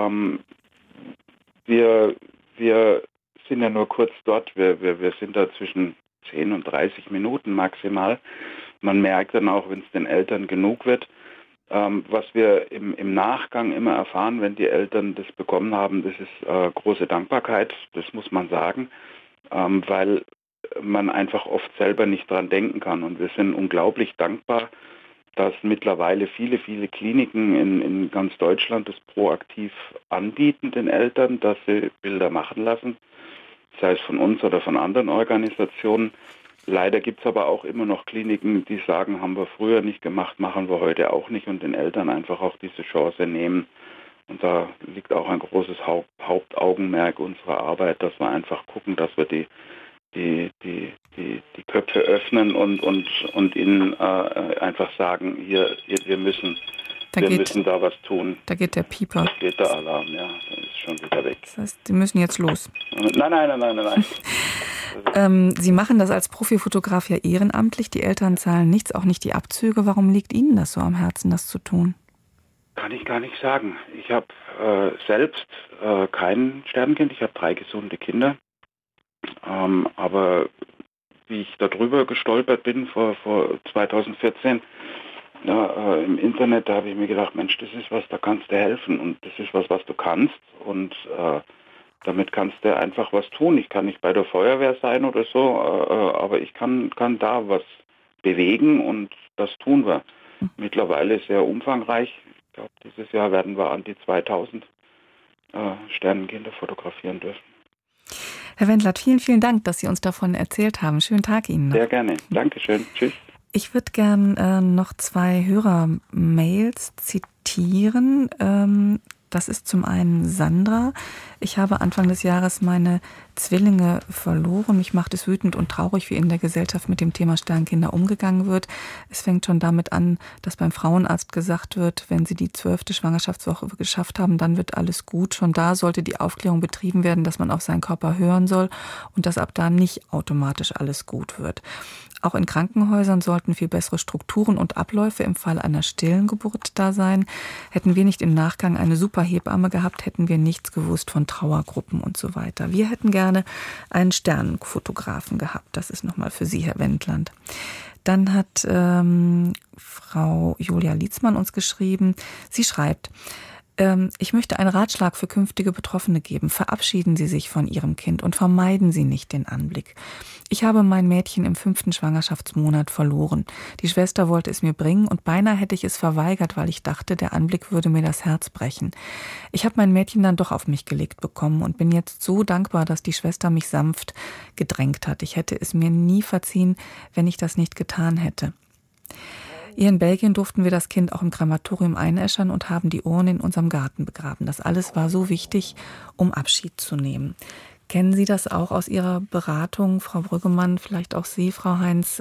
wir sind ja nur kurz dort. Wir sind da zwischen 10 und 30 Minuten maximal. Man merkt dann auch, wenn es den Eltern genug wird, was wir im Nachgang immer erfahren, wenn die Eltern das bekommen haben, das ist große Dankbarkeit, das muss man sagen, weil man einfach oft selber nicht dran denken kann. Und wir sind unglaublich dankbar, dass mittlerweile viele, viele Kliniken in ganz Deutschland das proaktiv anbieten den Eltern, dass sie Bilder machen lassen, sei es von uns oder von anderen Organisationen. Leider gibt es aber auch immer noch Kliniken, die sagen, haben wir früher nicht gemacht, machen wir heute auch nicht und den Eltern einfach auch diese Chance nehmen. Und da liegt auch ein großes Hauptaugenmerk unserer Arbeit, dass wir einfach gucken, dass wir die Köpfe öffnen und ihnen einfach sagen, hier, wir müssen da was tun. Da geht der Pieper. Da geht der Alarm, ja, dann ist schon wieder weg. Das heißt, Sie müssen jetzt los. Nein. Sie machen das als Profifotograf ja ehrenamtlich. Die Eltern zahlen nichts, auch nicht die Abzüge. Warum liegt Ihnen das so am Herzen, das zu tun? Kann ich gar nicht sagen. Ich habe selbst kein Sternenkind. Ich habe 3 gesunde Kinder. Aber wie ich darüber gestolpert bin vor 2014 im Internet, da habe ich mir gedacht, Mensch, das ist was, da kannst du helfen und das ist was du kannst und damit kannst du einfach was tun. Ich kann nicht bei der Feuerwehr sein oder so, aber ich kann da was bewegen und das tun wir. Mittlerweile sehr umfangreich. Ich glaube, dieses Jahr werden wir an die 2000 Sternenkinder fotografieren dürfen. Herr Wendland, vielen, vielen Dank, dass Sie uns davon erzählt haben. Schönen Tag Ihnen noch. Sehr gerne. Dankeschön. Tschüss. Ich würde gern noch 2 Hörermails zitieren. Das ist zum einen Sandra. Ich habe Anfang des Jahres meine Zwillinge verloren. Mich macht es wütend und traurig, wie in der Gesellschaft mit dem Thema Sternkinder umgegangen wird. Es fängt schon damit an, dass beim Frauenarzt gesagt wird, wenn sie die 12. Schwangerschaftswoche geschafft haben, dann wird alles gut. Schon da sollte die Aufklärung betrieben werden, dass man auf seinen Körper hören soll und dass ab da nicht automatisch alles gut wird. Auch in Krankenhäusern sollten viel bessere Strukturen und Abläufe im Fall einer stillen Geburt da sein. Hätten wir nicht im Nachgang eine super Hebamme gehabt, hätten wir nichts gewusst von Trauergruppen und so weiter. Wir hätten gerne einen Sternenfotografen gehabt. Das ist nochmal für Sie, Herr Wendland. Dann hat Frau Julia Lietzmann uns geschrieben. Sie schreibt: Ich möchte einen Ratschlag für künftige Betroffene geben. Verabschieden Sie sich von Ihrem Kind und vermeiden Sie nicht den Anblick. Ich habe mein Mädchen im 5. Schwangerschaftsmonat verloren. Die Schwester wollte es mir bringen und beinahe hätte ich es verweigert, weil ich dachte, der Anblick würde mir das Herz brechen. Ich habe mein Mädchen dann doch auf mich gelegt bekommen und bin jetzt so dankbar, dass die Schwester mich sanft gedrängt hat. Ich hätte es mir nie verziehen, wenn ich das nicht getan hätte. Hier in Belgien durften wir das Kind auch im Krematorium einäschern und haben die Urne in unserem Garten begraben. Das alles war so wichtig, um Abschied zu nehmen. Kennen Sie das auch aus Ihrer Beratung, Frau Brüggemann, vielleicht auch Sie, Frau Heinz,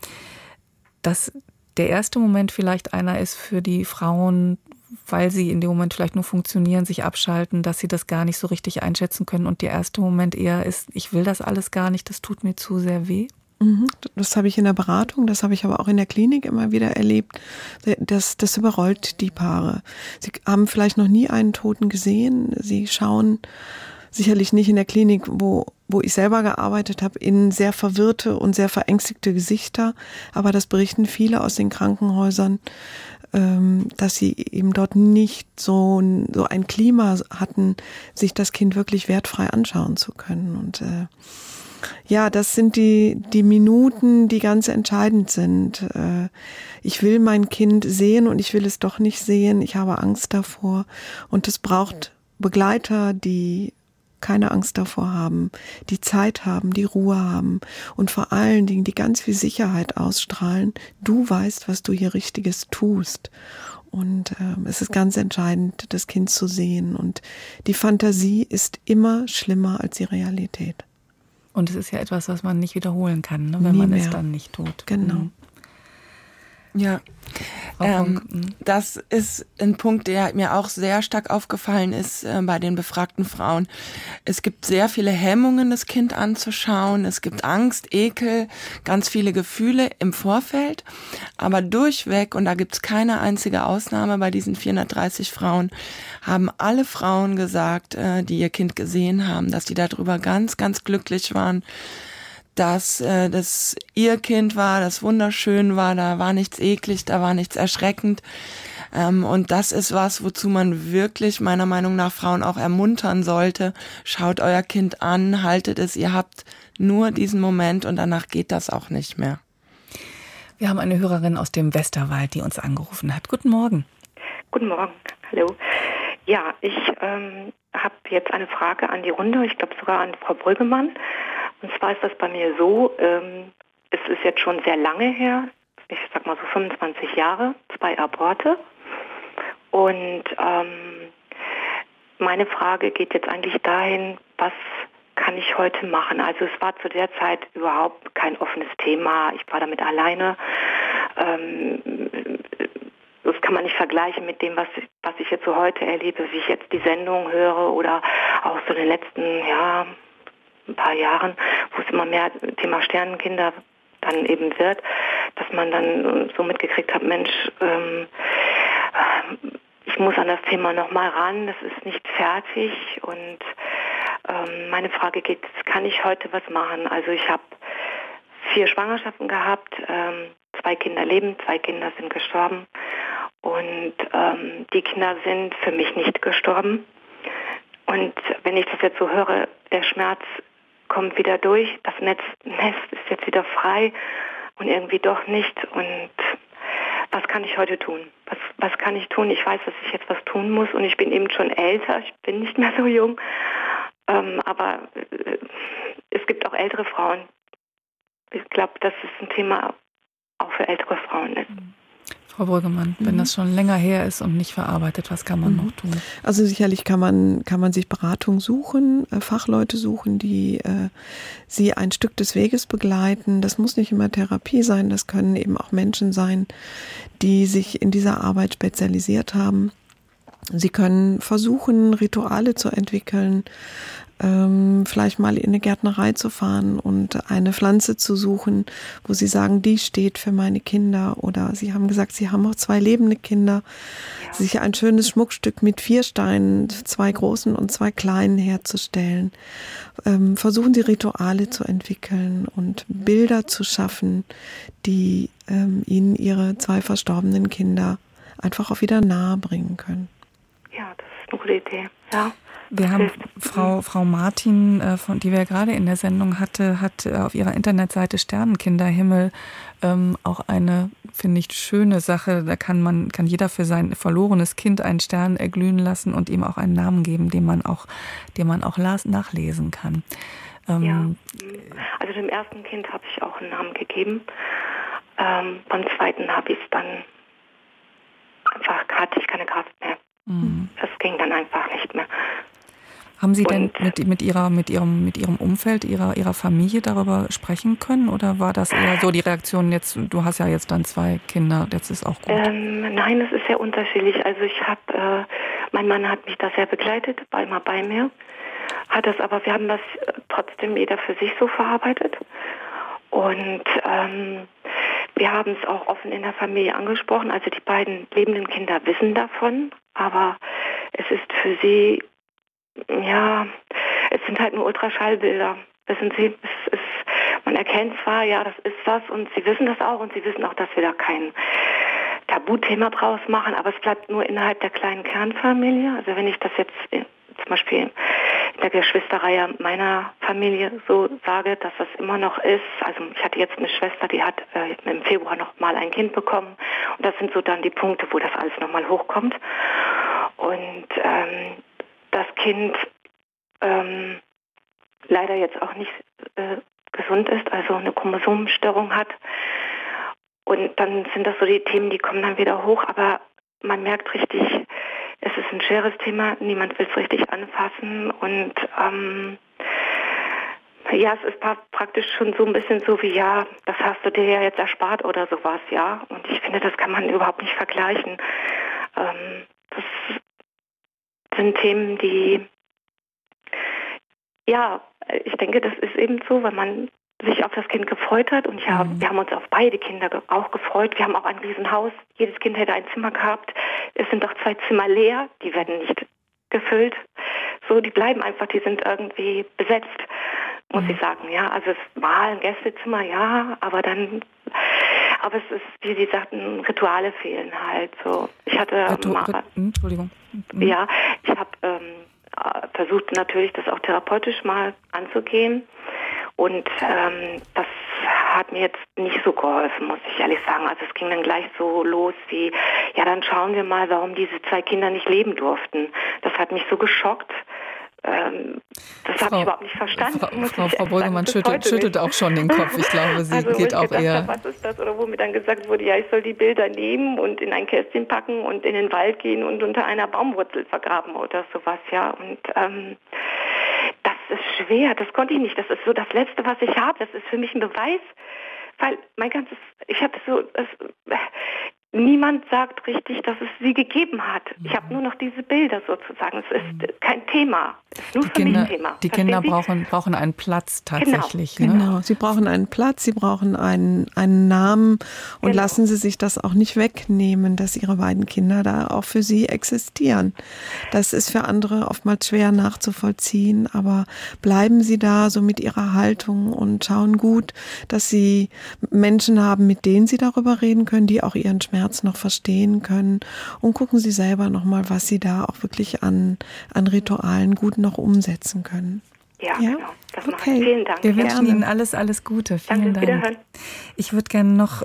dass der erste Moment vielleicht einer ist für die Frauen, weil sie in dem Moment vielleicht nur funktionieren, sich abschalten, dass sie das gar nicht so richtig einschätzen können und der erste Moment eher ist, ich will das alles gar nicht, das tut mir zu sehr weh? Das habe ich in der Beratung, das habe ich aber auch in der Klinik immer wieder erlebt. Das überrollt die Paare. Sie haben vielleicht noch nie einen Toten gesehen. Sie schauen sicherlich nicht in der Klinik, wo ich selber gearbeitet habe, in sehr verwirrte und sehr verängstigte Gesichter. Aber das berichten viele aus den Krankenhäusern, dass sie eben dort nicht so ein Klima hatten, sich das Kind wirklich wertfrei anschauen zu können. Und Ja, das sind die Minuten, die ganz entscheidend sind. Ich will mein Kind sehen und ich will es doch nicht sehen. Ich habe Angst davor. Und es braucht Begleiter, die keine Angst davor haben, die Zeit haben, die Ruhe haben und vor allen Dingen, die ganz viel Sicherheit ausstrahlen. Du weißt, was du hier Richtiges tust. Und es ist ganz entscheidend, das Kind zu sehen. Und die Fantasie ist immer schlimmer als die Realität. Und es ist ja etwas, was man nicht wiederholen kann, ne, wenn man es dann nicht tut. Genau. Ja, das ist ein Punkt, der mir auch sehr stark aufgefallen ist bei den befragten Frauen. Es gibt sehr viele Hemmungen, das Kind anzuschauen. Es gibt Angst, Ekel, ganz viele Gefühle im Vorfeld. Aber durchweg, und da gibt es keine einzige Ausnahme bei diesen 430 Frauen, haben alle Frauen gesagt, die ihr Kind gesehen haben, dass die darüber ganz, ganz glücklich waren, dass das ihr Kind war, das wunderschön war, da war nichts eklig, da war nichts erschreckend. Und das ist was, wozu man wirklich meiner Meinung nach Frauen auch ermuntern sollte. Schaut euer Kind an, haltet es, ihr habt nur diesen Moment und danach geht das auch nicht mehr. Wir haben eine Hörerin aus dem Westerwald, die uns angerufen hat. Guten Morgen. Guten Morgen, hallo. Ja, ich habe jetzt eine Frage an die Runde, ich glaube sogar an Frau Brüggemann. Und zwar ist das bei mir so, es ist jetzt schon sehr lange her, ich sag mal so 25 Jahre, 2 Aborte. Und meine Frage geht jetzt eigentlich dahin, was kann ich heute machen? Also es war zu der Zeit überhaupt kein offenes Thema, ich war damit alleine. Das kann man nicht vergleichen mit dem, was ich jetzt so heute erlebe, wie ich jetzt die Sendung höre oder auch so in den letzten, ein paar Jahren, wo es immer mehr Thema Sternenkinder dann eben wird, dass man dann so mitgekriegt hat, Mensch, ich muss an das Thema nochmal ran, das ist nicht fertig und meine Frage geht, kann ich heute was machen? Also ich habe 4 Schwangerschaften gehabt, 2 Kinder leben, 2 Kinder sind gestorben und die Kinder sind für mich nicht gestorben. Und wenn ich das jetzt so höre, der Schmerz kommt wieder durch, das Nest ist jetzt wieder frei und irgendwie doch nicht. Und was kann ich heute tun? Was kann ich tun? Ich weiß, dass ich jetzt was tun muss und ich bin eben schon älter, ich bin nicht mehr so jung. Aber es gibt auch ältere Frauen. Ich glaube, dass es ein Thema auch für ältere Frauen ist. Frau Brüggemann, wenn das schon länger her ist und nicht verarbeitet, was kann man noch tun? Also sicherlich kann man sich Beratung suchen, Fachleute suchen, die sie ein Stück des Weges begleiten. Das muss nicht immer Therapie sein, das können eben auch Menschen sein, die sich in dieser Arbeit spezialisiert haben. Sie können versuchen, Rituale zu entwickeln, vielleicht mal in eine Gärtnerei zu fahren und eine Pflanze zu suchen, wo Sie sagen, die steht für meine Kinder. Oder Sie haben gesagt, Sie haben auch 2 lebende Kinder. Ja. Sich ein schönes Schmuckstück mit 4 Steinen, 2 großen und 2 kleinen herzustellen. Versuchen Sie Rituale zu entwickeln und Bilder zu schaffen, die Ihnen Ihre 2 verstorbenen Kinder einfach auch wieder nahe bringen können. Ja, das ist eine gute Idee, ja. Wir haben Frau Martin, die wir gerade in der Sendung hatte, hat auf ihrer Internetseite Sternenkinderhimmel auch eine, finde ich, schöne Sache. Da kann jeder für sein verlorenes Kind einen Stern erglühen lassen und ihm auch einen Namen geben, den man auch nachlesen kann. Ja, also dem ersten Kind habe ich auch einen Namen gegeben. Beim zweiten habe ich es dann hatte ich keine Kraft mehr. Das ging dann einfach nicht mehr. Haben Sie denn mit Ihrem Umfeld, Ihrer Familie darüber sprechen können? Oder war das eher so die Reaktion jetzt, du hast ja jetzt dann 2 Kinder, jetzt ist auch gut? Nein, es ist sehr unterschiedlich. Also mein Mann hat mich da sehr begleitet, war immer bei mir. Wir haben das trotzdem jeder für sich so verarbeitet. Und wir haben es auch offen in der Familie angesprochen. Also die beiden lebenden Kinder wissen davon, aber es ist für sie, es sind halt nur Ultraschallbilder. Wissen Sie, man erkennt zwar, ja, das ist das und sie wissen das auch und sie wissen auch, dass wir da kein Tabuthema draus machen, aber es bleibt nur innerhalb der kleinen Kernfamilie. Also wenn ich das jetzt zum Beispiel in der Geschwisterreihe meiner Familie so sage, dass das immer noch ist. Also ich hatte jetzt eine Schwester, die hat im Februar noch mal ein Kind bekommen. Und das sind so dann die Punkte, wo das alles noch mal hochkommt. Und das Kind leider jetzt auch nicht gesund ist, also eine Chromosomenstörung hat. Und dann sind das so die Themen, die kommen dann wieder hoch. Aber man merkt richtig, es ist ein schweres Thema, niemand will es richtig anfassen und es ist praktisch schon so ein bisschen so wie, ja, das hast du dir ja jetzt erspart oder sowas, ja. Und ich finde, das kann man überhaupt nicht vergleichen. Das sind Themen, die, ja, ich denke, das ist eben so, weil man sich auf das Kind gefreut hat und wir haben uns auf beide Kinder auch gefreut. Wir haben auch ein Riesenhaus. Jedes Kind hätte ein Zimmer gehabt. Es sind doch 2 Zimmer leer. Die werden nicht gefüllt. So, die bleiben einfach, die sind irgendwie besetzt, muss ich sagen. Ja, also es war ein Gästezimmer, ja, aber es ist, wie Sie sagten, Rituale fehlen halt. So, ich hatte Entschuldigung. Ja, ich habe versucht natürlich, das auch therapeutisch mal anzugehen. Und das hat mir jetzt nicht so geholfen, muss ich ehrlich sagen. Also es ging dann gleich so los wie, ja, dann schauen wir mal, warum diese 2 Kinder nicht leben durften. Das hat mich so geschockt. Das habe ich überhaupt nicht verstanden. Frau Brüggemann schüttelt auch schon den Kopf. Ich glaube, sie geht auch eher... Was ist das? Oder wo mir dann gesagt wurde, ja, ich soll die Bilder nehmen und in ein Kästchen packen und in den Wald gehen und unter einer Baumwurzel vergraben oder sowas, ja. Und das ist schwer, das konnte ich nicht. Das ist so das Letzte, was ich habe. Das ist für mich ein Beweis, weil niemand sagt richtig, dass es sie gegeben hat. Ich habe nur noch diese Bilder sozusagen. Es ist kein Thema. Es ist nur für mich ein Thema. Die Kinder brauchen einen Platz tatsächlich. Genau. Sie brauchen einen Platz, sie brauchen einen Namen und lassen Sie sich das auch nicht wegnehmen, dass Ihre beiden Kinder da auch für Sie existieren. Das ist für andere oftmals schwer nachzuvollziehen, aber bleiben Sie da so mit Ihrer Haltung und schauen gut, dass Sie Menschen haben, mit denen Sie darüber reden können, die auch Ihren Schmerz noch verstehen können, und gucken Sie selber nochmal, was Sie da auch wirklich an Ritualen gut noch umsetzen können. Ja, genau. Das mache ich. Vielen Dank. Wir wünschen Ihnen alles Gute. Vielen Dank. Ich würde gerne noch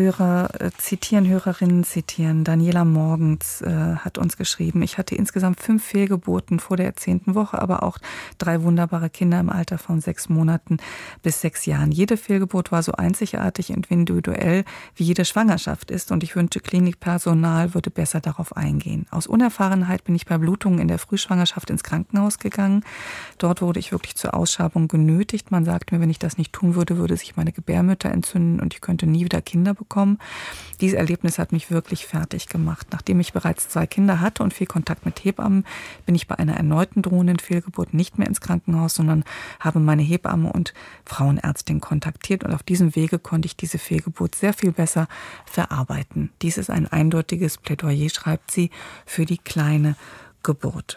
Hörerinnen zitieren. Daniela Morgens hat uns geschrieben, ich hatte insgesamt 5 Fehlgeburten vor der 10. Woche, aber auch 3 wunderbare Kinder im Alter von 6 Monaten bis 6 Jahren. Jede Fehlgeburt war so einzigartig und individuell, wie jede Schwangerschaft ist, und ich wünschte, Klinikpersonal würde besser darauf eingehen. Aus Unerfahrenheit bin ich bei Blutungen in der Frühschwangerschaft ins Krankenhaus gegangen. Dort wurde ich wirklich zur Ausschabung genötigt. Man sagt mir, wenn ich das nicht tun würde, würde sich meine Gebärmutter entzünden und ich könnte nie wieder Kinder bekommen. Dieses Erlebnis hat mich wirklich fertig gemacht. Nachdem ich bereits 2 Kinder hatte und viel Kontakt mit Hebammen, bin ich bei einer erneuten drohenden Fehlgeburt nicht mehr ins Krankenhaus, sondern habe meine Hebamme und Frauenärztin kontaktiert, und auf diesem Wege konnte ich diese Fehlgeburt sehr viel besser verarbeiten. Dies ist ein eindeutiges Plädoyer, schreibt sie, für die kleine Geburt.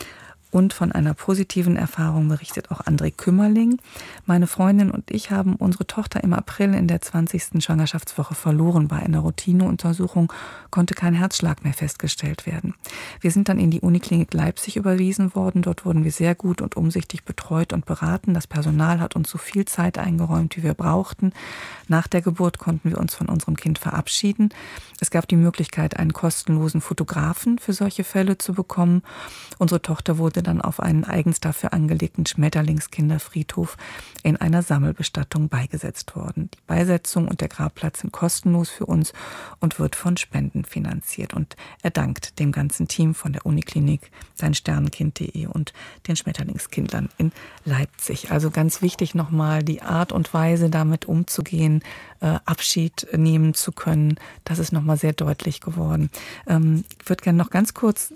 Und von einer positiven Erfahrung berichtet auch André Kümmerling. Meine Freundin und ich haben unsere Tochter im April in der 20. Schwangerschaftswoche verloren. Bei einer Routineuntersuchung konnte kein Herzschlag mehr festgestellt werden. Wir sind dann in die Uniklinik Leipzig überwiesen worden. Dort wurden wir sehr gut und umsichtig betreut und beraten. Das Personal hat uns so viel Zeit eingeräumt, wie wir brauchten. Nach der Geburt konnten wir uns von unserem Kind verabschieden. Es gab die Möglichkeit, einen kostenlosen Fotografen für solche Fälle zu bekommen. Unsere Tochter wurde dann auf einen eigens dafür angelegten Schmetterlingskinderfriedhof in einer Sammelbestattung beigesetzt worden. Die Beisetzung und der Grabplatz sind kostenlos für uns und wird von Spenden finanziert. Und er dankt dem ganzen Team von der Uniklinik, deinsternenkind.de und den Schmetterlingskindlern in Leipzig. Also ganz wichtig nochmal, die Art und Weise, damit umzugehen, Abschied nehmen zu können, das ist nochmal sehr deutlich geworden. Ich würde gerne noch ganz kurz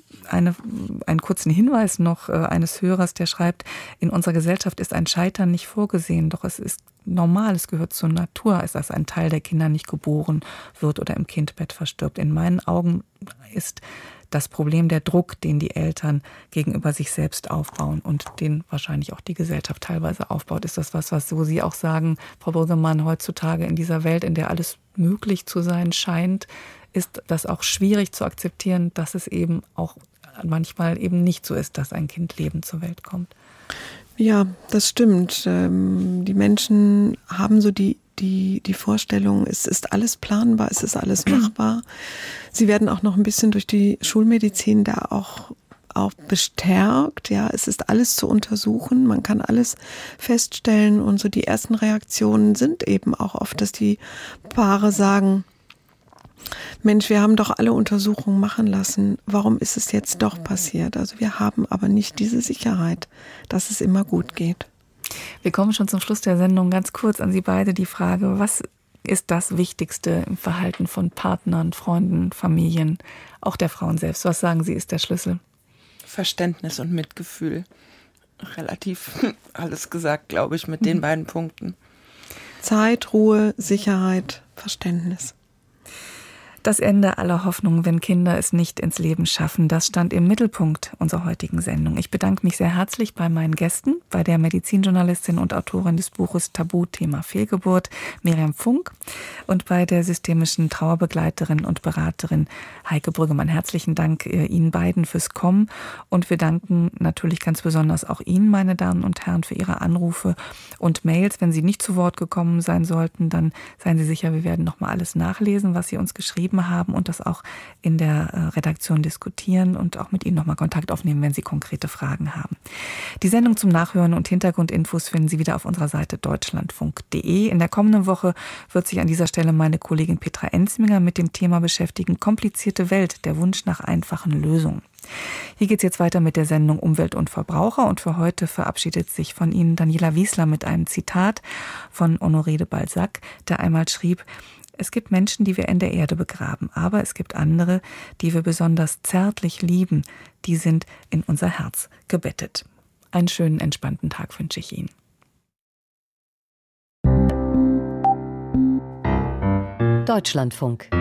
einen kurzen Hinweis noch eines Hörers, der schreibt, in unserer Gesellschaft ist ein Scheitern nicht vorgesehen, doch es ist normal, es gehört zur Natur, ist, dass ein Teil der Kinder nicht geboren wird oder im Kindbett verstirbt. In meinen Augen ist das Problem der Druck, den die Eltern gegenüber sich selbst aufbauen und den wahrscheinlich auch die Gesellschaft teilweise aufbaut. Ist das was so Sie auch sagen, Frau Brüggemann, heutzutage in dieser Welt, in der alles möglich zu sein scheint, ist das auch schwierig zu akzeptieren, dass es eben auch manchmal eben nicht so ist, dass ein Kind lebend zur Welt kommt. Ja, das stimmt. Die Menschen haben so die Vorstellung, es ist alles planbar, es ist alles machbar. Sie werden auch noch ein bisschen durch die Schulmedizin da auch bestärkt. Ja, es ist alles zu untersuchen, man kann alles feststellen und so die ersten Reaktionen sind eben auch oft, dass die Paare sagen, Mensch, wir haben doch alle Untersuchungen machen lassen. Warum ist es jetzt doch passiert? Also wir haben aber nicht diese Sicherheit, dass es immer gut geht. Wir kommen schon zum Schluss der Sendung. Ganz kurz an Sie beide die Frage, was ist das Wichtigste im Verhalten von Partnern, Freunden, Familien, auch der Frauen selbst? Was sagen Sie, ist der Schlüssel? Verständnis und Mitgefühl. Relativ alles gesagt, glaube ich, mit den beiden Punkten. Zeit, Ruhe, Sicherheit, Verständnis. Das Ende aller Hoffnung, wenn Kinder es nicht ins Leben schaffen, das stand im Mittelpunkt unserer heutigen Sendung. Ich bedanke mich sehr herzlich bei meinen Gästen, bei der Medizinjournalistin und Autorin des Buches Tabuthema Fehlgeburt, Miriam Funk, und bei der systemischen Trauerbegleiterin und Beraterin Heike Brüggemann. Herzlichen Dank Ihnen beiden fürs Kommen und wir danken natürlich ganz besonders auch Ihnen, meine Damen und Herren, für Ihre Anrufe und Mails. Wenn Sie nicht zu Wort gekommen sein sollten, dann seien Sie sicher, wir werden nochmal alles nachlesen, was Sie uns geschrieben haben und das auch in der Redaktion diskutieren und auch mit Ihnen nochmal Kontakt aufnehmen, wenn Sie konkrete Fragen haben. Die Sendung zum Nachhören und Hintergrundinfos finden Sie wieder auf unserer Seite deutschlandfunk.de. In der kommenden Woche wird sich an dieser Stelle meine Kollegin Petra Enzminger mit dem Thema beschäftigen, komplizierte Welt, der Wunsch nach einfachen Lösungen. Hier geht es jetzt weiter mit der Sendung Umwelt und Verbraucher und für heute verabschiedet sich von Ihnen Daniela Wiesler mit einem Zitat von Honoré de Balzac, der einmal schrieb: Es gibt Menschen, die wir in der Erde begraben, aber es gibt andere, die wir besonders zärtlich lieben, die sind in unser Herz gebettet. Einen schönen, entspannten Tag wünsche ich Ihnen. Deutschlandfunk.